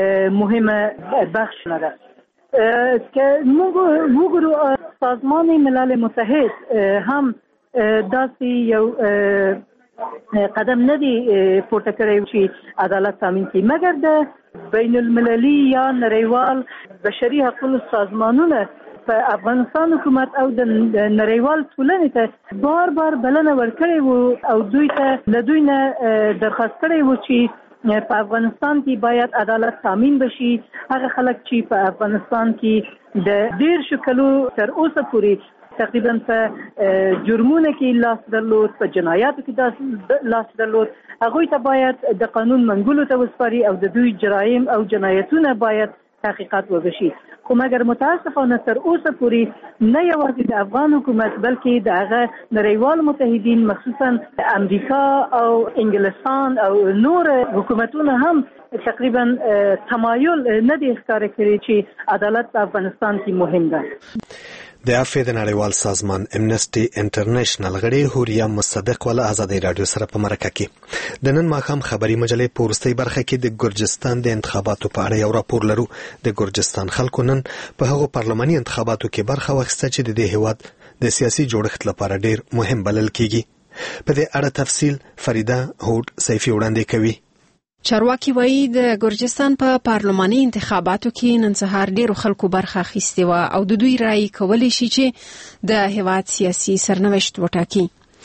مهمه بخش نه ده. که موږ وګورو سازمان ملل متحد هم داسې یو قدم نه دی پورته کړی چې عدالت تامین کړي، مګر د بین المللي یا نړیوال بشري حقوقو سازمانونه په افغانستان حکومت او د نړیوال ټولنې ته بار بلنه ورکړې وو او دوی ته له دوی نه درخواست کړی وو چې په افغانستان کې باید عدالت تامین بشي. هغه خلک چې په افغانستان کې د ډیر شکلو تر اوسه پورې تقریبا په جرمونو کې لاس درلود، په جنایاتو کې لاس درلود، هغوی ته باید د قانون منګولو ته وسپاري او د دوی جرایم او جنایتونه باید تحقیقات وشي. خو مګر متاسفانه تر اوسه پورې نه یوازې د افغان حکومت بلکې د هغه نړیوال متحدین مخصوصا امریکا او انګلستان او نور حکومتونه هم تقریبا تمایل نه دی ښکاره کړی چې عدالت په افغانستان کې مهم ده. د عفو د نړیوال سازمان امنسټي انټرنیشنل غړي هوریه مصدق ول ازادۍ رادیو سره په مرکه کې د نن ماښام خبري مجلې په وروستۍ برخه کې د ګرجستان د انتخاباتو په اړه یو راپور لرو. د ګرجستان خلکو نن په هغو پارلماني انتخاباتو کې برخه واخیسته چې د دې هیواد د سیاسي جوړښت لپاره ډیر مهم بلل کیږي. په دې اړه تفصیل فریده هوډ سیفي وړاندې کوي. چارواکي وایي د ګرجستان په پارلماني انتخاباتو کې نن سهار ډیرو خلکو برخه اخیستې وه او د دوی رائے کولی شي چې د هیواد سیاسي سرنوشت وټاکي.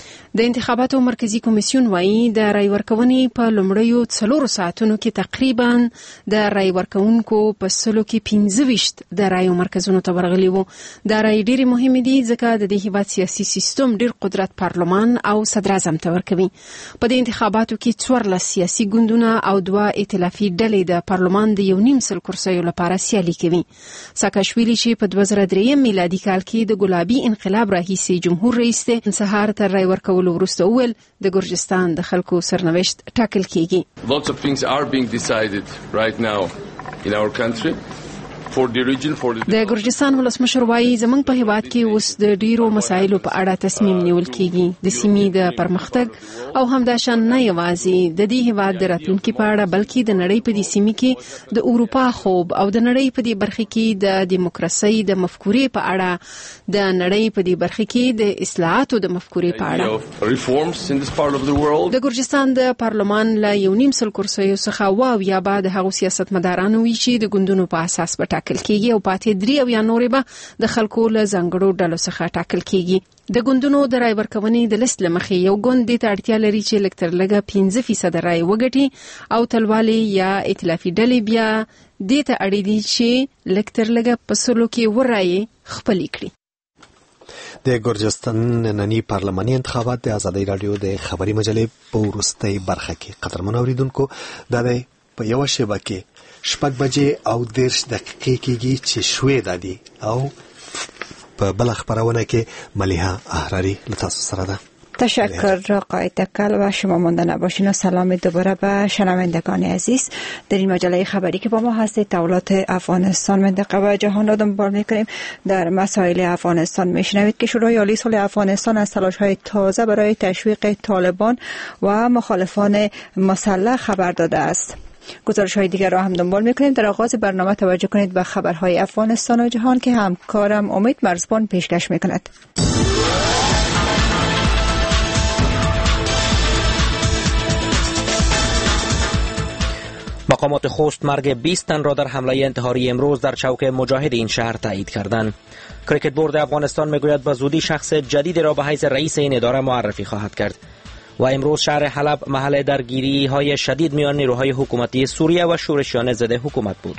د انتخاباتو مرکزی کمیسیون وایي د رای ورکونې په لومړیو 4 ساعتونو کې تقریبا د رای ورکونکو په سلو کې 25 د رایو مرکزونو ته ورغلي وو. دا رای ډېرې مهمې دي ځکه د دې هیواد سیاسي سیستم ډېر قدرت پارلمان او صدر اعظم ته ورکوي. په دې انتخاباتو کې 14 سیاسي ګوندونه او 2 ائتلافي ډلې د پارلمان د 1.5 کرسیو لپاره سیالي کوي. ساکاشویلی چې په 2003 میلادي کال کې د ګلابي انقلاب راهیسې جمهور رئیس دی، سهار تر رای ورکولو وروسته وویل د ګرجستان د خلکو سرنوشت ټاکل کیږي. Lots of things are being decided right now in our country د ګرجستان ولسمشر وایي زموږ په هیواد کې اوس د ډیرو مسایلو په اړه تصمیم نیول کیږي د سیمې د پرمختګ او همداشان نه یوازې د دې هیواد د راتلونکي په اړه بلکې د نړۍ په دې سیمې کې د اروپا خوب او د نړۍ په دې برخه کې د دیموکراسي د مفکورې په اړه د نړۍ په دې برخه کې د اصلاحاتو د مفکورې په اړه د ګرجستان د پارلمان له 1.5 سل کرسیو څخه یا بعد هغه سیاستمدارانو وی چې د ګوندونو په اساس به ټاکل کیږي او پاتې 3 یا نورې به د خلکو له ځانګړو ډلو څخه ټاکل کیږي د ګوندونو د رای ورکونې د لیست لمخې یو ګوند د اړتیا لري چې لکتر لګه 15% رای وګټي او تلوالي یا ائتلافي ډلې بیا د ته اړې دي چې لکتر لګه په سلو کې ورای خپل کړي د ګرجستان نننی پارلماني انتخابات د ازادي رادیو د خبري مجلې په ورستۍ برخه کې قدرمن اوریدونکو د په یو شیبه کې 6 بجې او 10 دقیقې کېږي چې شوې دادي او په بل خبرونه کې ملیحه احراری لتاسو سره ده. تشکر آقای تکل و شما مانده نباشین و سلام دوباره به شنوندگان عزیز. در این مجله خبری که با ما هستید تحولات افغانستان منطقه و جهان را دنبال میکنیم. در مسائل افغانستان میشنوید که شورای عالی صلح افغانستان از تلاش‌های تازه برای تشویق طالبان و مخالفان مسلح خبر داده است. گزارش‌های دیگر را هم دنبال می‌کنیم. در آغاز برنامه توجه کنید به خبرهای افغانستان و جهان که همکارم امید مرزبان پیشکش می‌کند. مقامات خوست مرگ 20 تن را در حمله انتحاری امروز در چوک مجاهد این شهر تایید کردند. کریکت بورد افغانستان میگوید به زودی شخص جدید را به حیث رئیس این اداره معرفی خواهد کرد. و امروز شهر حلب محل درگیری‌های شدید میان نیروهای حکومتی سوریه و شورشیان ضد حکومت بود.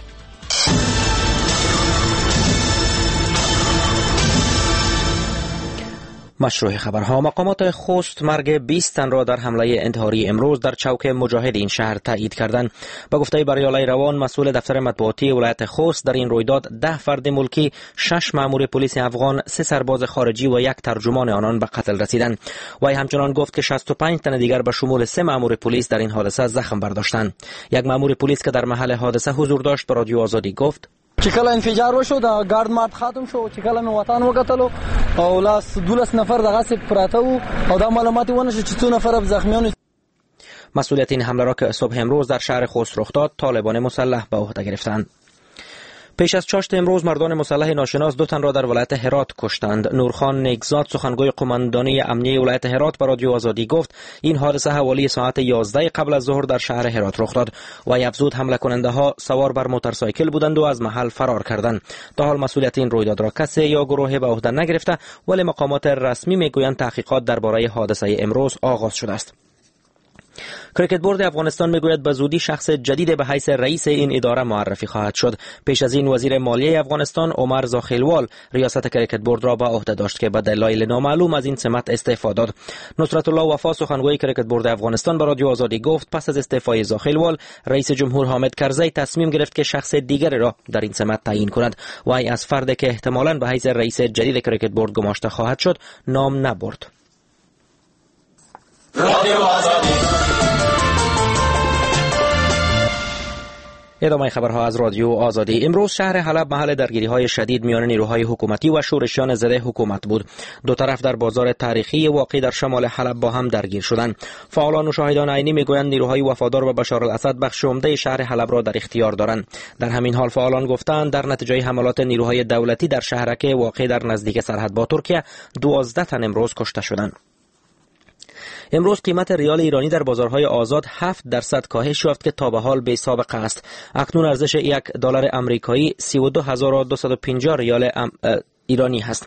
مشروع خبرها. مقامات خوست مرگ 20 تن را در حمله انتحاری امروز در چوک مجاهد این شهر تایید کردند. به گفته بریالای روان مسئول دفتر مطبوعاتی ولایت خوست در این رویداد 10 فرد ملکی، 6 مأمور پلیس افغان، 3 سرباز خارجی و 1 ترجمان آنان به قتل رسیدند. وی همچنان گفت که 65 تن دیگر به شمول 3 مأمور پلیس در این حادثه زخم برداشتند. یک مأمور پلیس که در محل حادثه حضور داشت به رادیو آزادی گفت چې کله انفجار وشو د ګارد مات ختم شو چې کله مې وطن وکتلو او لاس 12 نفر دغه سي پراته وو او دا معلومات ونه شو چې څو نفر زخمیان. مسئولیت این حمله را که صبح امروز در شهر خوست رخ داد طالبان مسلح به عهده گرفتند. پیش از چاشت امروز مردان مسلح ناشناس 2 تن را در ولایت هرات کشتند. نورخان نیکزاد سخنگوی قماندانی امنیه ولایت هرات به رادیو آزادی گفت این حادثه حوالی ساعت 11 قبل از ظهر در شهر هرات رخ داد. و افزود حمله کننده ها سوار بر موتورسایکل بودند و از محل فرار کردند. تا حال مسئولیت این رویداد را کسی یا گروهی به عهده نگرفته، ولی مقامات رسمی میگویند تحقیقات درباره حادثه امروز آغاز شده است. کریکت بورد افغانستان میگوید به زودی شخص جدید به حیث رئیس این اداره معرفی خواهد شد. پیش از این وزیر مالیه افغانستان عمر زاخیلوال ریاست کریکت بورد را به عهده داشت که به دلایل نامعلوم از این سمت استعفا داد. نصرت الله وفا سخنگوی کریکت بورد افغانستان به رادیو آزادی گفت پس از استعفای زاخیلوال رئیس جمهور حامد کرزی تصمیم گرفت که شخص دیگری را در این سمت تعیین کند. وی از فردی که احتمالاً به حیث رئیس جدید کریکت بورد گماشته خواهد شد نام نبرد. رادیو آزادی. ادامه خبرها از رادیو آزادی. امروز شهر حلب محل درگیری‌های شدید میان نیروهای حکومتی و شورشیان ضد حکومت بود. دو طرف در بازار تاریخی واقع در شمال حلب با هم درگیر شدند. فعالان و شاهدان عینی میگویند نیروهای وفادار به بشار الاسد بخش عمده شهر حلب را در اختیار دارند. در همین حال فعالان گفتند در نتیجه حملات نیروهای دولتی در شهرک واقع در نزدیک سرحد با ترکیه 12 تن امروز کشته شدند. امروز قیمت ریال ایرانی در بازارهای آزاد 7% کاهش یافت که تا به حال بی سابقه است. اکنون ارزش $1 آمریکایی 32250 ریال ایرانی هست.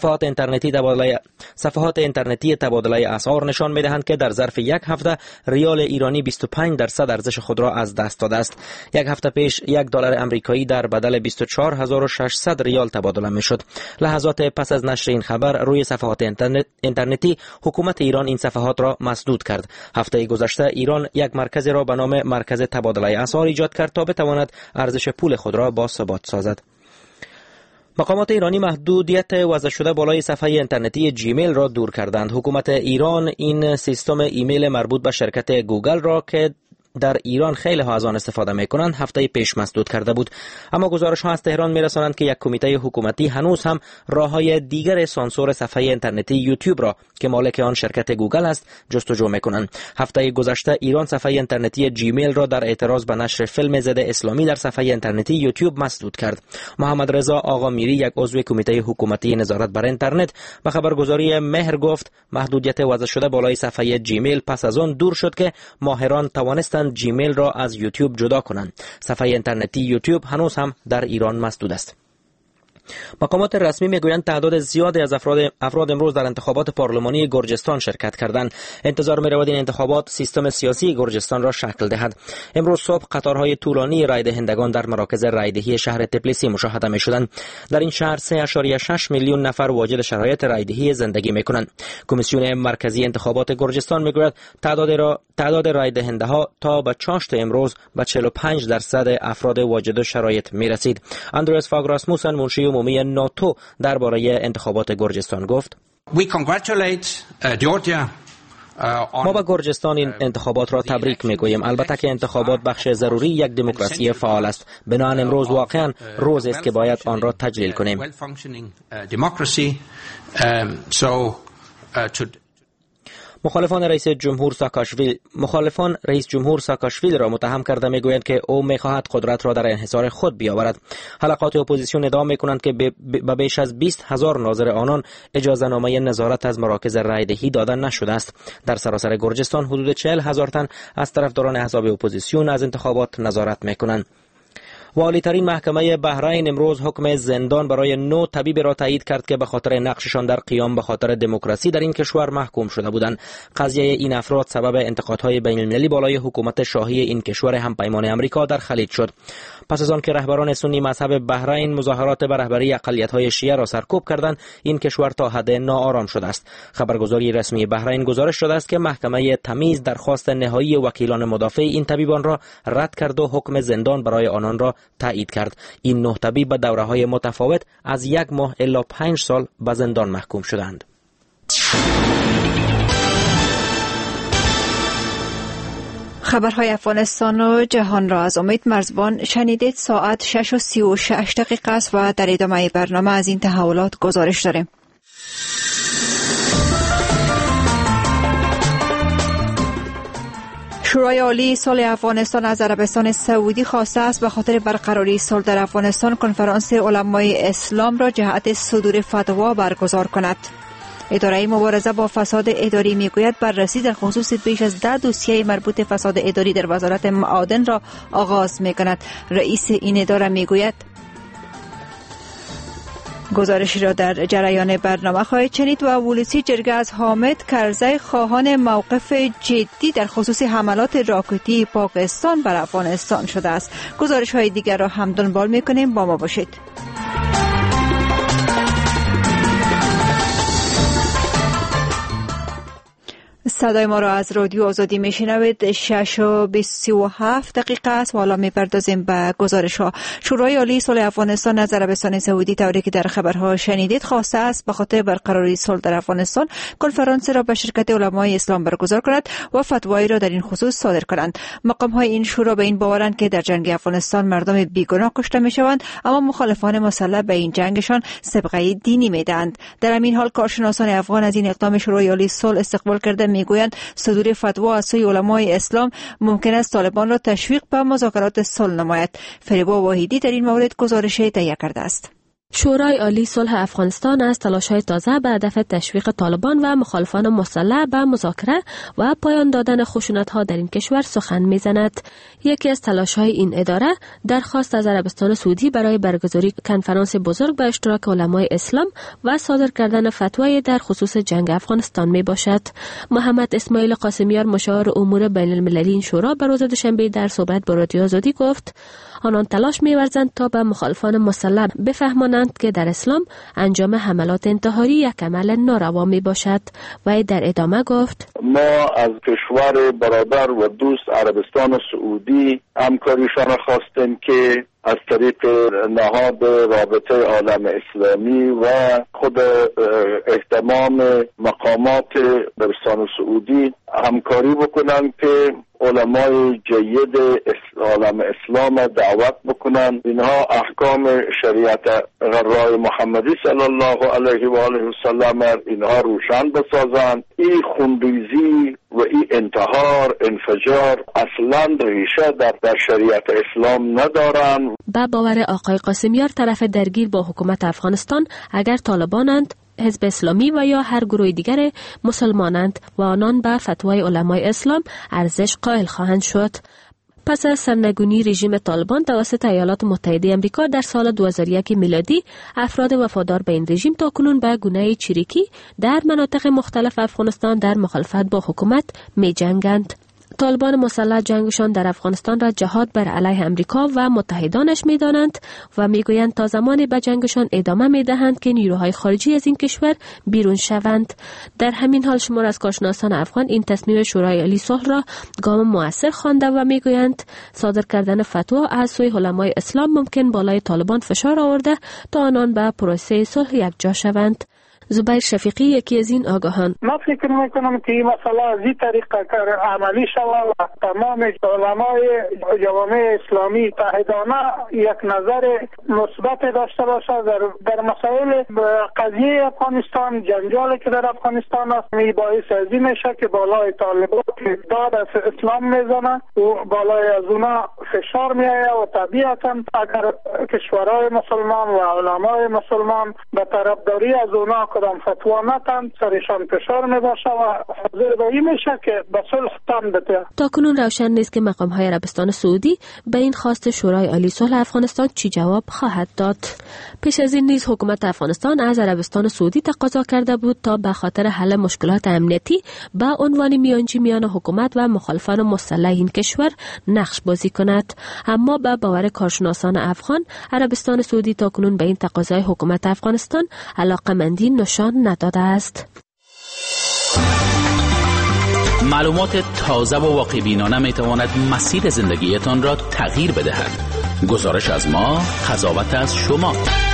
صفحات اینترنتی تبادله اسعار نشان می‌دهند که در ظرف یک هفته ریال ایرانی 25% ارزش خود را از دست داده است. یک هفته پیش $1 آمریکایی در بدل 24600 ریال تبادله می‌شد. لحظات پس از نشر این خبر روی صفحات اینترنتی حکومت ایران این صفحات را مسدود کرد. هفته گذشته ایران یک مرکز را به نام مرکز تبادله اسعار ایجاد کرد تا بتواند ارزش پول خود را باثبات سازد. مقامات ایرانی محدودیت وضع شده بالای صفحه اینترنتی جیمیل را دور کردند. حکومت ایران این سیستم ایمیل مربوط به شرکت گوگل را که در ایران خیلی ها از آن استفاده میکنند هفته پیش مسدود کرده بود. اما گزارش ها از تهران میرسانند که یک کمیته حکومتی هنوز هم راههای دیگر سانسور صفحه اینترنتی یوتیوب را که مالک آن شرکت گوگل است جستجو میکنند. هفته گذشته ایران صفحه اینترنتی جیمیل را در اعتراض به نشر فیلم ضد اسلامی در صفحه اینترنتی یوتیوب مسدود کرد. محمد رضا آقا میری، یک عضو کمیته حکومتی نظارت بر اینترنت، به خبرگزاری مهر گفت محدودیت وضع شده بالای صفحه جیمیل پس از آن دور شد که ماهران توانستند جیمیل را از یوتیوب جدا کنند. صفحه اینترنتی یوتیوب هنوز هم در ایران مسدود است. مقامات رسمی میگویند تعداد زیادی از افراد امروز در انتخابات پارلمانی گرجستان شرکت کردند. انتظار می‌رود این انتخابات سیستم سیاسی گرجستان را شکل دهد. امروز صبح قطارهای طولانی رای دهندگان در مراکز رایدهی شهر تبلیسی مشاهده می‌شدند. در این شهر 3.6 میلیون نفر واجد شرایط رایدهی زندگی می‌کنند. کمیسیون مرکزی انتخابات گرجستان می‌گوید تعداد رای دهنده‌ها تا به چاشت امروز به 45% افراد واجد شرایط می‌رسید. اندرس فاگ راسموسن، منشی عمومی ناتو، درباره انتخابات گرجستان گفت: ما به گرجستان این انتخابات را تبریک میگوییم. البته که انتخابات بخش ضروری یک دموکراسی فعال است. بنابراین امروز واقعا روزی است که باید آن را تجلیل کنیم. مخالفان رئیس جمهور ساکاشویلی را متهم کرده میگویند که او میخواهد قدرت را در انحصار خود بیاورد. حلقات اپوزیسیون ادعا میکنند که به بیش از 20,000 ناظر آنان اجازه نامه نظارت از مراکز رایدهی داده نشده است. در سراسر گرجستان حدود 40,000 تن از طرفداران احزاب اپوزیسیون از انتخابات نظارت میکنند. والی‌ترین محکمه بحرین امروز حکم زندان برای 9 طبیب را تایید کرد که به خاطر نقششان در قیام به خاطر دموکراسی در این کشور محکوم شده بودند. قضیه این افراد سبب انتقادهای بین‌المللی بالای حکومت شاهی این کشور همپیمان آمریکا در خلیج شد. پس از آن که رهبران سنی مذهب بحرین مظاهرات به رهبری اقلیت‌های شیعه را سرکوب کردند، این کشور تا حد ناآرام شده است. خبرگزاری رسمی بحرین گزارش داده است که محکمه تمیز درخواست نهایی وکیلان مدافع این طبیبان را رد کرد و حکم زندان برای آنان را تایید کرد. این 9 طبیب به دوره‌های متفاوت از 1 ماه الی 5 سال به زندان محکوم شدند. خبرهای افغانستان و جهان را از امید مرزبان شنیدید. ساعت 6:36 است و در ادامه برنامه از این تحولات گزارش داریم. شورای عالی صلح افغانستان از عربستان سعودی خواسته است به خاطر برقراری صلح در افغانستان کنفرانس علمای اسلام را جهت صدور فتوا برگزار کند. اداره مبارزه با فساد اداری میگوید بررسی در خصوص بیش از 10 دوسیه مربوط فساد اداری در وزارت معادن را آغاز میکند. رئیس این اداره میگوید گزارشی را در جریان برنامه خواهید شنید. و ولسی جرگه از حامد کرزی خواهان موقف جدی در خصوص حملات راکتی پاکستان بر افغانستان شده است. گزارش های دیگر را هم دنبال میکنیم، با ما باشید. صدای ما را از رادیو آزادی میشنوید. 6:37 است و حالا میپردازیم به گزارش ها. شورای عالی صلح افغانستان از عربستان سعودی طوری که در خبرها شنیدید خواسته است به خاطر برقراری صلح در افغانستان کنفرانس را به شرکت علمای اسلام برگزار کند و فتوایی را در این خصوص صادر کنند. مقام های این شورا به این باورند که در جنگ افغانستان مردم بیگناه کشته میشوند، اما مخالفان مسلح به این جنگشان سابقه دینی میدهند. در همین حال کارشناسان افغان از این اقدام شورای عالی صلح استقبال کرده میگویند صدور فتوا از سوی علمای اسلام ممکن است طالبان را تشویق به مذاکرات صلح نماید. فریبا واحدی در این مورد گزارش تهیه کرده است. شورای عالی صلح افغانستان از تلاش‌های تازه به هدف تشویق طالبان و مخالفان مسلح به مذاکره و پایان دادن خشونت‌ها در این کشور سخن می‌زند. یکی از تلاش‌های این اداره درخواست از عربستان سعودی برای برگزاری کنفرانس بزرگ به اشتراک علمای اسلام و صادر کردن فتوای در خصوص جنگ افغانستان میباشد. محمد اسماعیل قاسمیار مشاور امور بین‌المللی این شورا به روز دوشنبه در صحبت با رادیو آزادی گفت آنان تلاش می‌ورزند تا به مخالفان مسلح بفهمانند که در اسلام انجام حملات انتحاری یک عمل ناروا میباشد. و در ادامه گفت ما از کشور برادر و دوست عربستان سعودی همکاریشان خواستیم که از طریق نهاد رابطه عالم اسلامی و خود اهتمام مقامات عربستان سعودی همکاری بکنن که علمای جید عالم اسلام دعوت بکنن، اینها احکام شریعت غراء محمدی صلی الله علیه و آله و سلم اینها روشن بسازند. این خونریزی و این انتحار انفجار اصلا ریشه در شریعت اسلام ندارند. با باور آقای قاسمیار طرف درگیر با حکومت افغانستان اگر طالبانند، حزب اسلامی و یا هر گروه دیگر مسلمانند و آنان به فتوای علمای اسلام ارزش قائل خواهند شد. پس از سرنگونی رژیم طالبان توسط ایالات متحده آمریکا در سال 2001 میلادی، افراد وفادار به این رژیم تاکنون به گونه چریکی در مناطق مختلف افغانستان در مخالفت با حکومت می جنگند. طالبان مسلح جنگشان در افغانستان را جهاد بر علیه امریکا و متحدانش می دانند و می گویند تا زمانی به جنگشان ادامه می دهند که نیروهای خارجی از این کشور بیرون شوند. در همین حال شمار از کارشناسان افغان این تصمیم شورای عالی صلح را گام مؤثر خوانده و می گویند صادر کردن فتوا از سوی علمای اسلام ممکن بالای طالبان فشار آورده تا آنان به پروسه صلح یکجا شوند. زبیر شفیقی یکی از این آگاهان: من فکر میکنم که این مسئله از این طریقه عملی شود و تمام علمای جوامع اسلامی تحدانه یک نظر مثبت داشته باشد در مسائل قضیه افغانستان. جنجالی که در افغانستان است می باعث از این میشه که بالای طالبان که داد از اسلام میزنه و بالای از اونا فشار میآید و طبیعتا اگر کشورهای مسلمان و علمای مسلمان به طرفداری از اونا کدام فتوا نتن سرشان فشار می باشه و حاضر به این میشه که به صلح تن بده. تا کنون روشن نیست که مقام های عربستان سعودی به این خواست شورای عالی صلح افغانستان چی جواب خواهد داد. پیش از این نیز حکومت افغانستان از عربستان سعودی تقاضا کرده بود تا به خاطر حل مشکلات امنیتی به عنوان میانجی میان حکومت و مخالفان مسلح این کشور نقش بازی کند، اما به باور کارشناسان افغان عربستان سعودی تا کنون به این تقاضای حکومت افغانستان علاقه‌مندی نشان نداده است. معلومات تازه و واقع‌بینانه میتواند مسیر زندگیتان را تغییر بدهد. گزارش از ما، قضاوت از شما.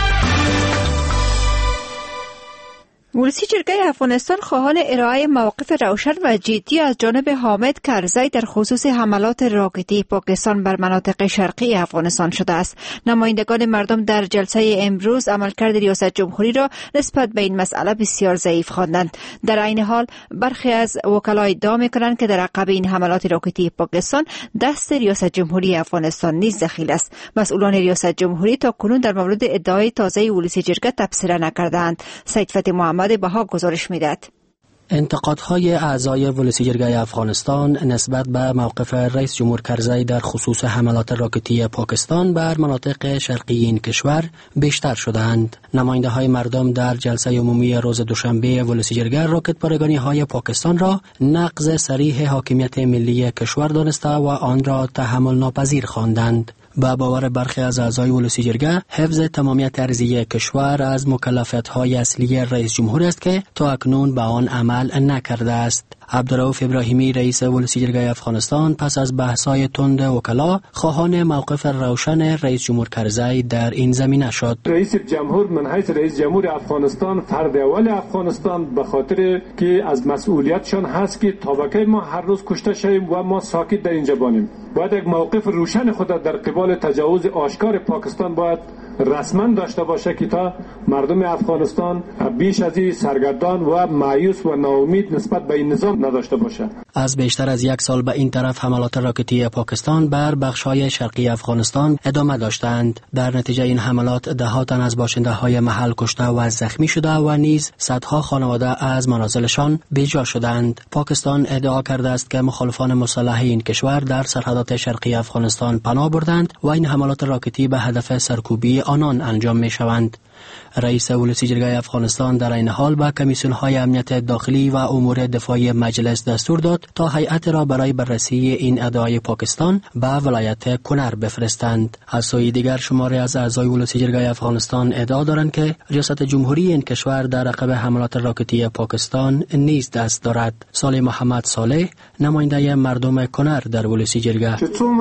ولسی جرگه افغانستان خواهان ارائه موقف روشن و جدی از جانب حامد کرزی در خصوص حملات راکتی پاکستان بر مناطق شرقی افغانستان شده است. نمایندگان مردم در جلسه امروز عملکرد ریاست جمهوری را نسبت به این مسئله بسیار ضعیف خواندند. در عین حال برخی از وکلا ادعا می‌کنند که در عقب این حملات راکتی پاکستان دست ریاست جمهوری افغانستان نیز دخیل است. مسئولان ریاست جمهوری تا کنون در مورد ادعای تازه ولسی جرگه تبصره نکردند. سید فتحی محمد بها گزارش می‌دهد. انتقادهای اعضای ولسی جرگه افغانستان نسبت به موقف رئیس جمهور کرزی در خصوص حملات راکتی پاکستان بر مناطق شرقی این کشور بیشتر شدند. نماینده‌های مردم در جلسه عمومی روز دوشنبه ولسی جرگه راکت پارگانی‌های پاکستان را نقض صریح حاکمیت ملی کشور دانسته و آن را تحمل ناپذیر خواندند. با باور برخی از اعضای ولسی جرگه، حفظ تمامیت ارضی کشور از مکلفیت‌های اصلی رئیس جمهور است که تا اکنون به آن عمل نکرده است. عبدالرؤوف ابراهیمی رئیس ولسی جرگه افغانستان پس از بحث‌های تند وکلا خواهان موقف روشن رئیس جمهور کرزی در این زمینه شد. رئیس جمهور من حیث رئیس جمهور افغانستان فرد اول افغانستان به خاطر که از مسئولیتشان هست که تا ما هر روز کشته شویم و ما ساکت در اینجا بانیم. باید یک موقف روشن خود در قبال تجاوز آشکار پاکستان باید رسما داشته باشه که تا مردم افغانستان بیش از این سرگردان و مایوس و ناامید نسبت به این نظام نداشته باشه. از بیشتر از یک سال به این طرف حملات راکتی پاکستان بر بخش‌های شرقی افغانستان ادامه داشتند. در نتیجه این حملات ده‌ها تن از باشنده‌های محل کشته و زخمی شده و نیز صدها خانواده از منازلشان بیجا شدند. پاکستان ادعا کرده است که مخالفان مسلح این کشور در سرحدات شرقی افغانستان پناه بردند و این حملات راکتی به هدف سرکوبی آنان انجام می‌شوند. رئیس ولسی جرگه افغانستان در این حال به کمیسیون‌های امنیت داخلی و امور دفاعی مجلس دستور داد تا هیئت را برای بررسی این ادعای پاکستان به ولایت کنر بفرستند. از سوی دیگر شماری از اعضای ولسی جرگه افغانستان ادعا دارند که ریاست جمهوری این کشور در عقب حملات راکتی پاکستان نیز دست دارد. صالح محمد صالح نماینده مردم کنر در ولسی جرگه: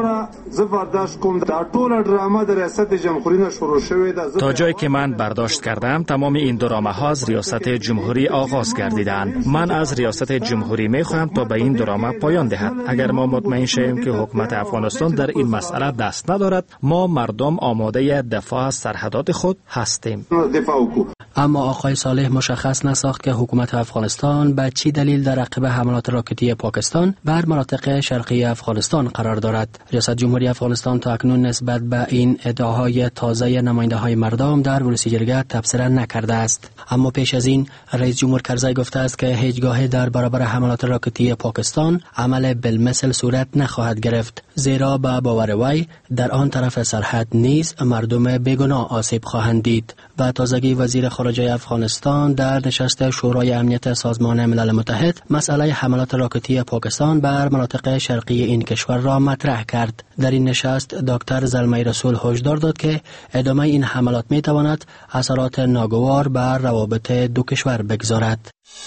تا جایی که من برداشت کردم تمام این درامه ها از ریاست جمهوری آغاز گردیدند. من از ریاست جمهوری می خواهم تا به این درامه پایان دهد. اگر ما مطمئن شویم که حکومت افغانستان در این مسئله دست ندارد، ما مردم آماده دفاع از سرحدات خود هستیم. اما آقای صالح مشخص نساخت که حکومت افغانستان به چی دلیل در عقب حملات راکتی پاکستان بر مناطق شرقی افغانستان قرار دارد. ریاست جمهوری افغانستان تا اکنون نسبت به این ادعاهای تازه نماینده های مردم در ولسی جرگه تبصره نکرده است. اما پیش از این رئیس جمهور کرزی گفته است که هیچگاه در برابر حملات راکتی پاکستان عمل بالمثل صورت نخواهد گرفت، زیرا به باور وی در آن طرف سرحد نیز مردم بیگناه آسیب خواهند دید. و تازگی وزیر خارجه افغانستان در نشست شورای امنیت سازمان ملل متحد مسئله حملات راکتی پاکستان بر مناطق شرقی این کشور را مطرح کرد. در این نشست دکتر زلمه رسول هشدار داد که ادامه این حملات می تواند اثرات ناگوار بر روابط دو کشور بگذارد.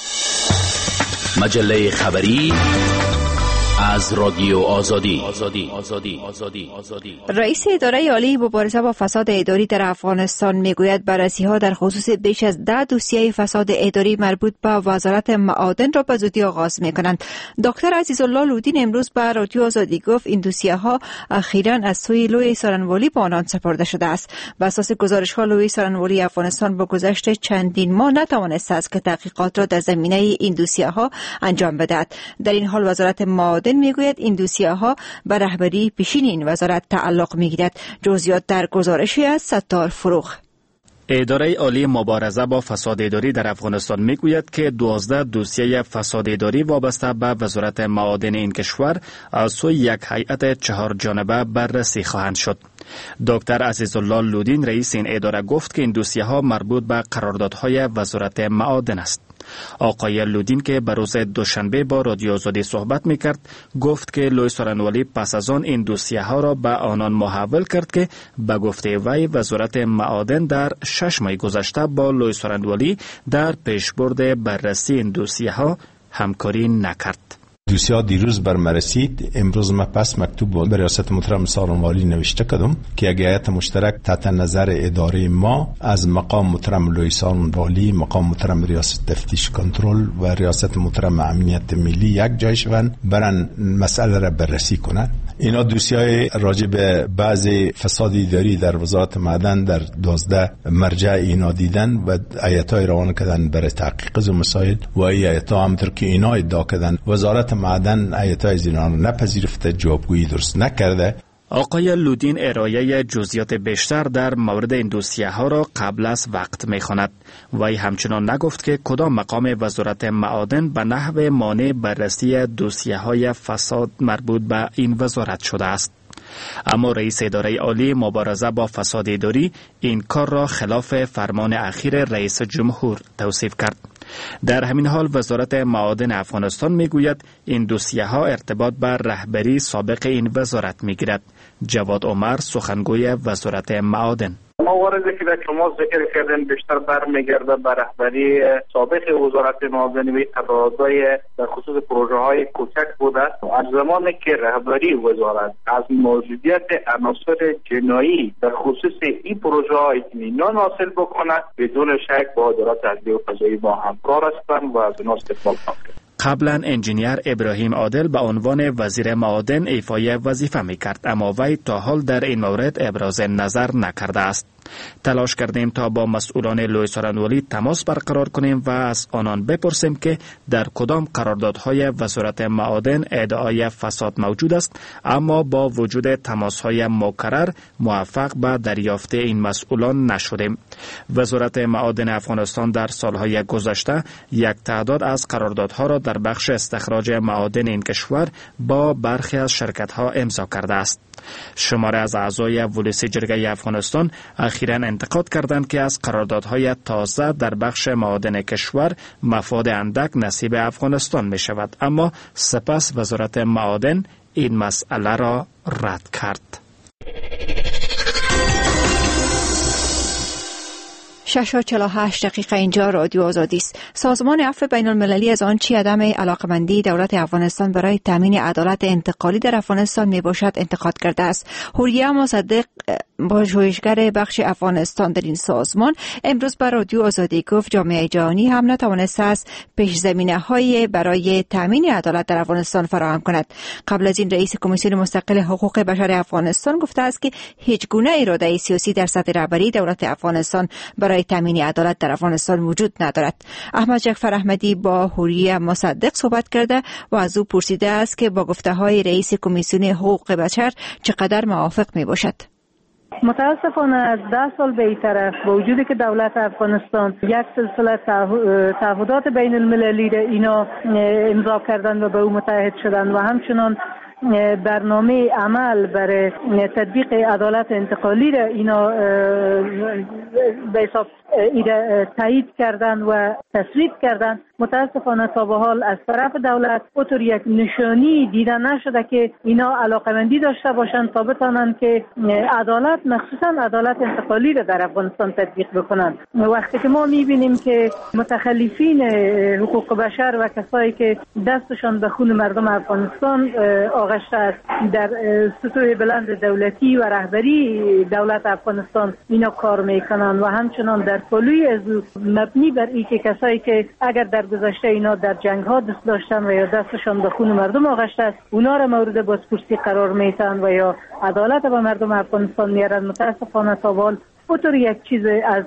مجله خبری از رادیو آزادی. رئیس اداره عالی مبارزه با فساد اداری در افغانستان میگوید بررسی‌ها در خصوص بیش از 10 دوسیه فساد اداری مربوط به وزارت معادن را به زودی آغاز می‌کنند. دکتر عزیزالله لودین امروز به رادیو آزادی گفت این دوسیه‌ها اخیراً از سوی لوی سارنوالی به آنان سپرده شده است. بر اساس گزارش‌ها لوی سارنوالی افغانستان با گذشت چندین ماه نتوانسته است که تحقیقات را در زمینه این دوسیه‌ها انجام بدهد. در این حال وزارت معادن میگوید این دوسیه‌ها به رهبری پیشین این وزارت تعلق میگیرد. جزئیات در گزارشی از ستار فروخ. اداره عالی مبارزه با فساد اداری در افغانستان میگوید که 12 دوسیه فساد اداری وابسته به وزارت معادن این کشور از سوی یک هیئت 4 جانبه بررسی خواهند شد. دکتر عزیزالله لودین رئیس این اداره گفت که این دوسیه ها مربوط به قراردادهای وزارت معادن است. آقای لودین که به روز دوشنبه با رادیو آزادی صحبت میکرد گفت که لوی سارنوالی پس از آن این دوسیه ها را به آنان محول کرد که به گفته وی وزارت معادن در 6 ماه گذشته با لوی سارنوالی در پیشبرد بررسی این دوسیه ها همکاری نکرد. دوسیه دیروز بر من رسید. امروز من پس مکتوب به ریاست محترم سارنوالی نوشته کردم که یک هیئت مشترک تحت نظر اداره ما از مقام محترم لوی سارنوالی، مقام محترم ریاست تفتیش کنترل و ریاست محترم امنیت ملی یک جای شوند برن مسئله را بررسی کنند. اینا دوسیه راجع به بعض فساد اداری در وزارت معدن در 12 مرجع اینا دیدن و هیئت‌های روان کردن برای تحقیق از مسائل و هیئت‌ها همونطور که اینا ادعا کردن وزارت معدن هیئت‌های زیران رو نپذیرفته، جوابگویی درست نکرده. آقای لودین ارائه جزئیات بیشتر در مورد این دوسیه ها را قبل از وقت می‌خواند. وی همچنان نگفت که کدام مقام وزارت معادن به نحو مانع بررسی دوسیه های فساد مربوط به این وزارت شده است. اما رئیس اداره عالی مبارزه با فساد اداری این کار را خلاف فرمان اخیر رئیس جمهور توصیف کرد. در همین حال وزارت معادن افغانستان میگوید این دوسیه ها ارتباط به رهبری سابق این وزارت میگیرد. جواد عمر سخنگوی وزارت معادن: مواردی که شما ذکر کردن بیشتر برمیگرده به رهبری سابق وزارت معادن و قراردادهای در خصوص پروژه های کوچک بوده. از زمانی که رهبری وزارت از موجودیت عناصر جنایی در خصوص این پروژه ها اطمینان حاصل بکند بدون شک با ادارات عدلیه و قضایی با همکار هستند و از اینا استقبال کنند. قبلا انجینیر ابراهیم عادل به عنوان وزیر معادن ایفای وظیفه میکرد، اما وی تا حال در این مورد ابراز نظر نکرده است. تلاش کردیم تا با مسئولان لوی سارنوالی تماس برقرار کنیم و از آنان بپرسیم که در کدام قراردادهای وزارت معادن ادعای فساد موجود است، اما با وجود تماسهای مکرر موفق به دریافت این مسئولان نشدیم. وزارت معادن افغانستان در سالهای گذشته یک تعداد از قراردادها را در بخش استخراج معادن این کشور با برخی از شرکت‌ها امضا کرده است. شماره از اعضای ولسی جرگه افغانستان اخیراً انتقاد کردند که از قراردادهای تازه در بخش معادن کشور مفاد اندک نصیب افغانستان می شود، اما سپس وزارت معادن این مسئله را رد کرد. 6:48 اینجا رادیو آزادی است. سازمان عفو بین المللی از آنچه عدم علاقمندی دولت افغانستان برای تامین عدالت انتقالی در افغانستان می باشد انتقاد کرده است. حوریه مصدق پژوهشگر بخش افغانستان در این سازمان امروز بر رادیو آزادی گفت جامعه جهانی هم نتوانسته است پیش‌زمینه‌های برای تامین عدالت در افغانستان فراهم کند. قبل از این رئیس کمیسیون مستقل حقوق بشر افغانستان گفته است که هیچ گونه اراده سیاسی در سطح رهبری دولت افغانستان برای تامین عدالت در افغانستان وجود ندارد. احمد جعفر احمدی با حوریه مصدق صحبت کرده و از او پرسیده است که با گفته‌های رئیس کمیسیون حقوق بشر چقدر موافق می باشد. متاسفانه از 10 سال به این طرف با وجودی که دولت افغانستان یک سلسله تعهدات بین المللی را اینا امضا کردن و به او متحد شدن و همچنان برنامه عمل برای تطبیق عدالت انتقالی را اینا به حساب تایید کردن و تصویب کردن، متاسفانه تا به حال از طرف دولت اونطور یک نشانی دیده نشده که اینا علاقمندی داشته باشند تا بتانند که عدالت مخصوصا عدالت انتقالی را در افغانستان تطبیق بکنند. وقتی که ما میبینیم که متخلفین حقوق بشر و کسایی که دستشان به خون مردم افغانستان آغشته است در سطوح بلند دولتی و رهبری دولت افغانستان اینا کار میکنند و همچنان در پلوی از مبنی بر این که کسایی که اگر در گذشته اینا در جنگ ها دست داشتن و یا دستشان به خون مردم آغشته است اونا را مورد بازپرسی قرار میتن و یا عدالت به مردم افغانستان میارن، متاسفانه تا حال اونطور یک چیز از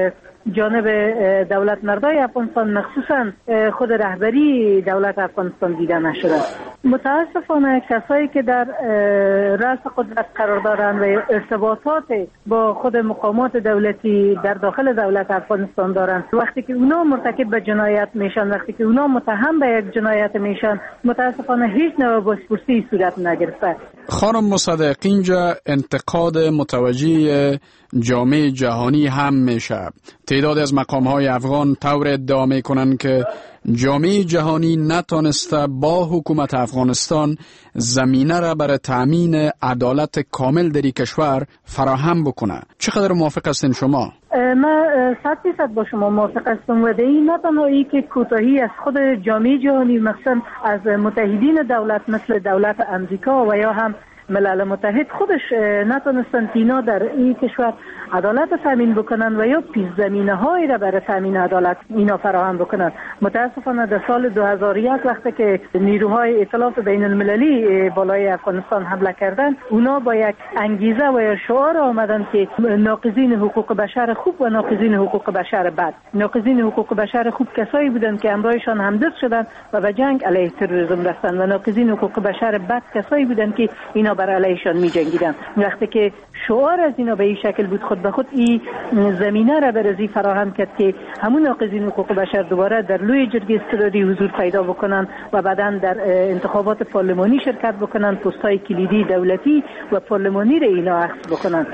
جانب دولت مردای افغانستان مخصوصا خود رهبری دولت افغانستان دیده نشده. متاسفانه کسایی که در رأس قدرت قرار دارند و ارتباطات با خود مقامات دولتی در داخل دولت افغانستان دارند، وقتی که اونا مرتکب به جنایت میشن، وقتی که اونا متهم به یک جنایت میشن، متاسفانه هیچ نوع بازپرسی صورت نگرفته. خانم مصدق، اینجا انتقاد متوجه جامعه جهانی هم میشه. تعداد از مقام‌های افغان طور ادعا میکنن که جامعه جهانی نتونسته با حکومت افغانستان زمینه را برای تامین عدالت کامل در کشور فراهم بکنه. چقدر موافق هستین شما؟ من 100% با شما موافق هستم و این نه تنها ای که کوتاهی از خود جامعه جهانی مثلا از متحدین دولت مثل دولت امریکا و یا هم ملل متحد خودش نتونستن اینا در این کشور عدالت تامین بکنن و یا پیش زمینه هایی را برای تامین عدالت اینا فراهم بکنن. متاسفانه در سال 2001 وقتی که نیروهای ائتلاف بین المللی بالای افغانستان حمله کردن، اونا با یک انگیزه و یا شعار آمدن که ناقضین حقوق بشر خوب و ناقضین حقوق بشر بد. ناقضین حقوق بشر خوب کسایی بودند که همراهشان همدست شدند و به جنگ علیه تروریسم رفتند و ناقضین حقوق بشر بد کسایی بودند که اینا بر علیهشان می جنگیدن. وقتی که شعار از اینا به این شکل بود، خود به خود این زمینه را برای فراهم کرد که همون ناقضین حقوق بشر دوباره در لوی جرگه اضطراری حضور پیدا بکنن و بعداً در انتخابات پارلمانی شرکت بکنن، پست‌های کلیدی دولتی و پارلمانی را اینا اخذ بکنن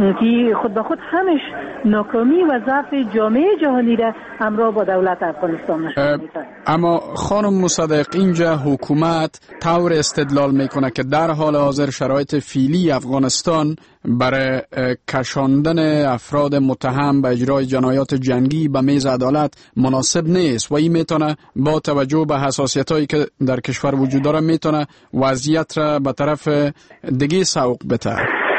که خود به خود همش ناکامی و ضعف جامعه جهانی را همراه با دولت افغانستان نشون میده. اما خانم مصدق، اینجا حکومت طور استدلال میکنه که در حال حاضر شرایط فعلی افغانستان برای کشاندن افراد متهم به اجرای جنایات جنگی به میز عدالت مناسب نیست و این میتونه با توجه به حساسیتایی که در کشور وجود داره میتونه وضعیت را به طرف دیگه سوق بده.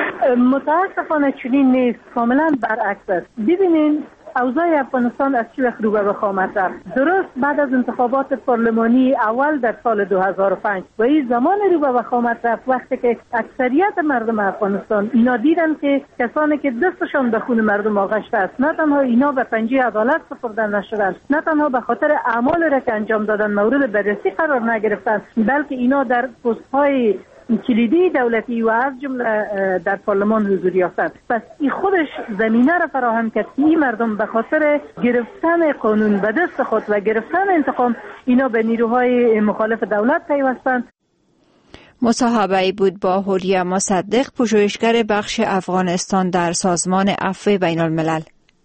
متاسفانه چنین نیست، کاملا برعکس است. ببینین اوضاع افغانستان از چی وقت رو به وخامت رفت. درست بعد از انتخابات پارلمانی اول در سال 2005 و این زمان رو به وخامت رفت وقتی که اکثریت مردم افغانستان اینا دیدن که کسانی که دستشان به خون مردم آغشته است، نه تنها اینا به پنجه عدالت سپرده نشدن، نه تنها به خاطر اعمال را که انجام دادن مورد بررسی قرار نگرفتن، بلکه اینا در پست‌های کلیدی دولتی و از جمله در پارلمان حضور یافتند. پس این خودش زمینه را فراهم کرد که این مردم به خاطر گرفتن قانون به دست خود و گرفتن انتقام اینا به نیروهای مخالف دولت پیوستند. مصاحبه‌ای بود با حوریا مصدق، پژوهشگر بخش افغانستان در سازمان عفو بین الملل.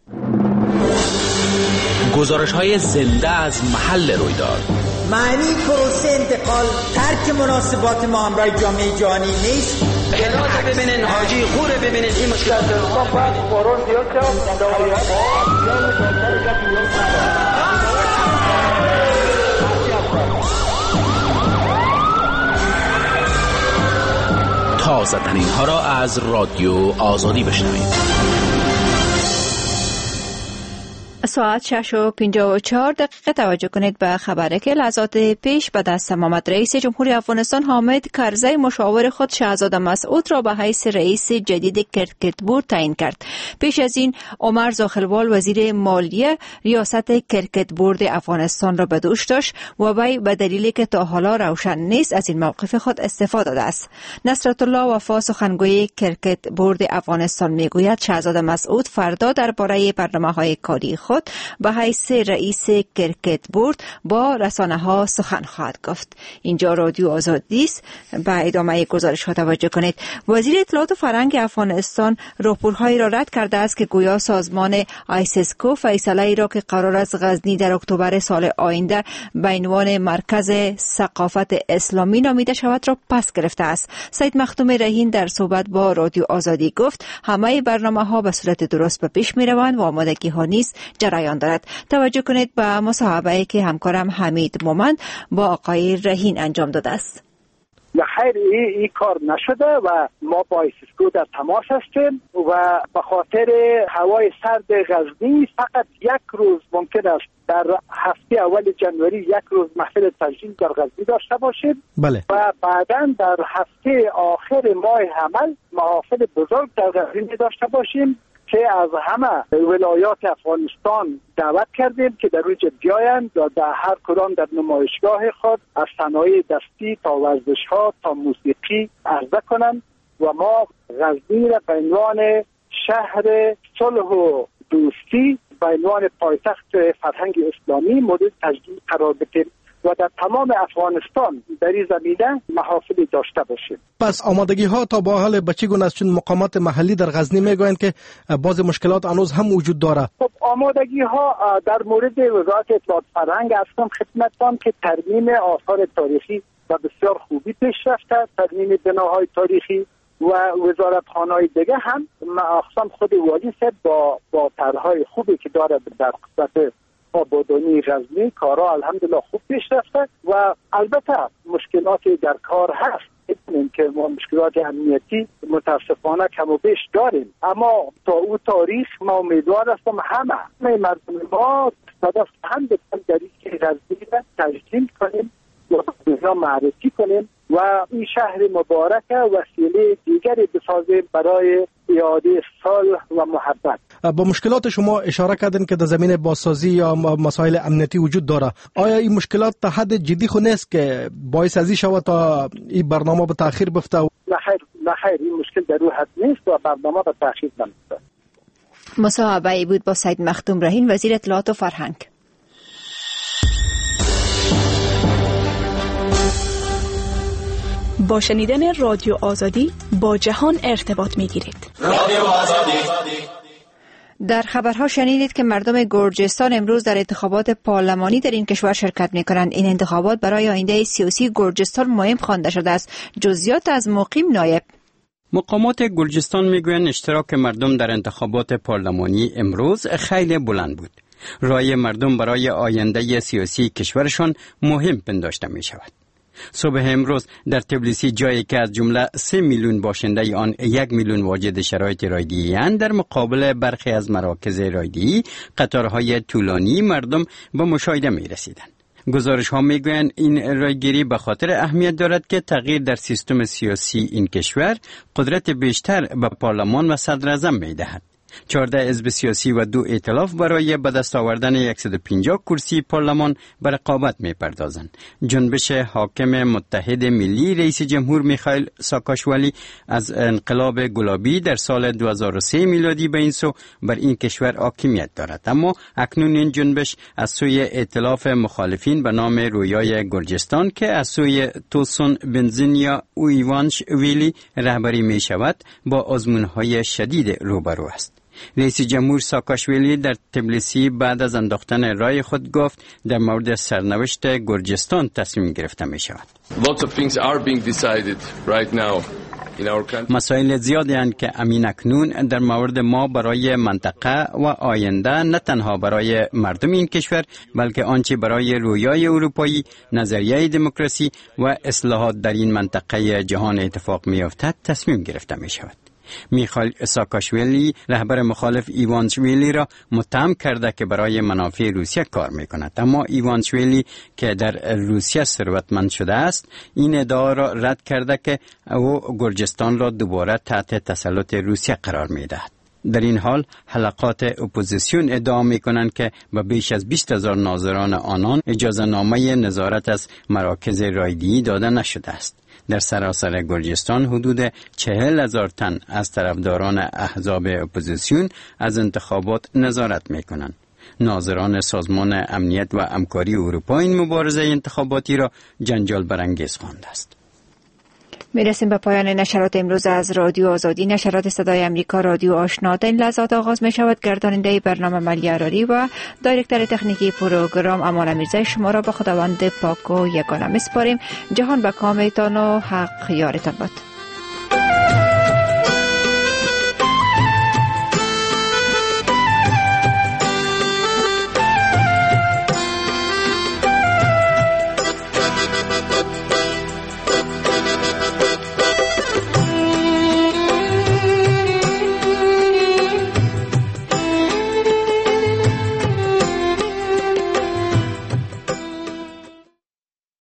گزارش‌های زنده از محل رویداد. معنی پروسه انتقال ترک مناسبات ما همراه جامعه جهانی نیست. بنات ببینن حاجی خوره ببینن این مشکل تازه ترین ها را از رادیو آزادی بشنوید. ساعت 6:54 توجه کنید به خبری که لحظات پیش به دست آمد. رئیس جمهوری افغانستان حامد کرزی مشاور خود شهزاده مسعود را به حیث رئیس جدید کرکت بورد تعیین کرد. پیش از این عمر زاخلوال وزیر مالیه ریاست کرکت بورد افغانستان را به دوش داشت و وی به دلیلی که تا حالا روشن نیست از این موقف خود استعفا داده است. نصرت الله وفا سخنگوی کرکت بورد افغانستان میگوید شهزاده مسعود فردا درباره برنامه‌های کاری خود به حیث رئیس کرکت بورد با رسانه‌ها سخن خواهد گفت. اینجا رادیو آزادی است. به ادامه گزارش ها توجه کنید. وزیر اطلاعات و فرهنگ افغانستان راپورهایی را رد کرده است که گویا سازمان آیسیسکو فیصله را که قرار است غزنی در اکتبر سال آینده به عنوان مرکز ثقافت اسلامی نامیده شود را پس گرفته است. سید مختوم رهین در صحبت با رادیو آزادی گفت همه برنامه‌ها به صورت درست به پیش می‌روند و آمادگی‌ها نیز جریان دارد. توجه کنید به مصاحبه‌ای که همکارم حمید مومند با آقای رهین انجام داده است. خیر این کار نشده و ما با آیسیسکو در تماس هستیم و به خاطر هوای سرد غزنی فقط یک روز ممکن است در هفته اول جنوری یک روز محفل تجلیل در غزنی داشته باشیم. بله. و بعداً در هفته آخر ماه حمل محافل بزرگ در غزنی داشته باشیم که از همه ولایات افغانستان دعوت کردیم که در روی بیایند و در هر کدام در نمایشگاه خود از صنایع دستی تا ورزش‌ها تا موسیقی عرضه کنند و ما غزنی را به عنوان شهر صلح و دوستی به عنوان پایتخت فرهنگ اسلامی مورد تجلیل قرار بدیم و در تمام افغانستان در این زمینه محافلی داشته باشیم. پس آمادگی ها تا با حال به چه گونه است؟ چون مقامات محلی در غزنی میگویند که بعض مشکلات هنوز هم وجود داره. خب آمادگی ها در مورد وزارت اطلاعات فرهنگ هستم خدمتتان که ترمیم آثار تاریخی و بسیار خوبی پیش رفته، ترمیم بناهای تاریخی و وزارتخانه‌های دیگه هم اقسام خود والی صاحب با طرح‌های خوبی که داره در قسمت آبادانی غزنی کارا الحمدلله خوب پیش رفته و البته مشکلاتی در کار هست. می‌دونیم که ما مشکلات امنیتی متاسفانه کم و بیش داریم، اما تا او تاریخ ما امیدوار هستم همه مردم ما صدف هم بکنیم در این غزنی را تجلیل کنیم و دنیا معرفی کنیم و این شهر مبارک وسیله دیگری بسازیم برای اعاده صلح و محبت. با مشکلات شما اشاره کردین که در زمین بازسازی یا مسائل امنیتی وجود داره. آیا این مشکلات تا حد جدی خو نیست که باعث ازی شود تا این برنامه به تاخیر بفته؟ نه خیر این مشکل در اون حد نیست و برنامه به تاخیر نمیفته. مصاحبه‌ای بود با سید مختوم رهین وزیر اطلاعات و فرهنگ. با شنیدن رادیو آزادی با جهان ارتباط می‌گیرید. رادیو آزادی. در خبرها شنیدید که مردم گرجستان امروز در انتخابات پارلمانی در این کشور شرکت می‌کنند. این انتخابات برای آینده سیاسی گرجستان مهم خوانده شده است. جزئیات از مقیم نایب. مقامات گرجستان میگویند اشتراک مردم در انتخابات پارلمانی امروز خیلی بلند بود. رای مردم برای آینده سیاسی کشورشان مهم پنداشته می شود. صبح امروز در تبلیسی جایی که از جمله 3 میلیون باشنده آن 1 میلیون واجد شرایط رایده‌ای اند، در مقابل برخی از مراکز رایده‌ای قطارهای طولانی مردم به مشاهده می رسیدند. گزارش ها می گویند این رایگیری به خاطر اهمیت دارد که تغییر در سیستم سیاسی این کشور قدرت بیشتر به پارلمان و صدر اعظم می دهد. 14 حزب سیاسی و 2 ائتلاف برای به دست آوردن 150 کرسی پارلمان به رقابت می‌پردازند. جنبش حاکم متحد ملی رئیس جمهور میخائیل ساکاشویلی از انقلاب گلابی در سال 2003 میلادی به این سو بر این کشور حاکمیت دارد، اما اکنون این جنبش از سوی ائتلاف مخالفین به نام رویای گرجستان که از سوی توسون بنزینیا و ایوانشویلی رهبری می شود با آزمون‌های شدید روبرو است. رئیس جمهور ساکاشویلی در تبلیسی بعد از انداختن رای خود گفت در مورد سرنوشت گرجستان تصمیم گرفته می شود. مسائل زیادی هستند که امین اکنون در مورد ما برای منطقه و آینده نه تنها برای مردم این کشور بلکه آنچه برای رویای اروپایی، نظریه دموکراسی و اصلاحات در این منطقه جهان اتفاق می افتد تصمیم گرفته می شود. میخائیل ساکاشویلی رهبر مخالف ایوانشویلی را متهم کرده که برای منافع روسیه کار میکند، اما ایوانشویلی که در روسیه ثروتمند شده است این ادعا را رد کرده که او گرجستان را دوباره تحت تسلط روسیه قرار میدهد. در این حال حلقات اپوزیسیون ادعا میکنند که به بیش از 20,000 ناظران آنان اجازه نامه نظارت از مراکز رایدهی داده نشده است. در سراسر گرجستان حدود 40,000 تن از طرفداران احزاب اپوزیسیون از انتخابات نظارت میکنند. ناظران سازمان امنیت و همکاری اروپا این مبارزه انتخاباتی را جنجال برانگیز خوانده است. میرسیم به پایان نشرات امروز از رادیو آزادی. نشرات صدای امریکا رادیو آشنا در این لحظات آغاز می شود. گرداننده برنامه ملی اراری و دایرکتور تکنیکی پروگرام امان میرزا شما را به خداوند پاک و یگانه میسپاریم. جهان به کامتان و حق یارتان باد.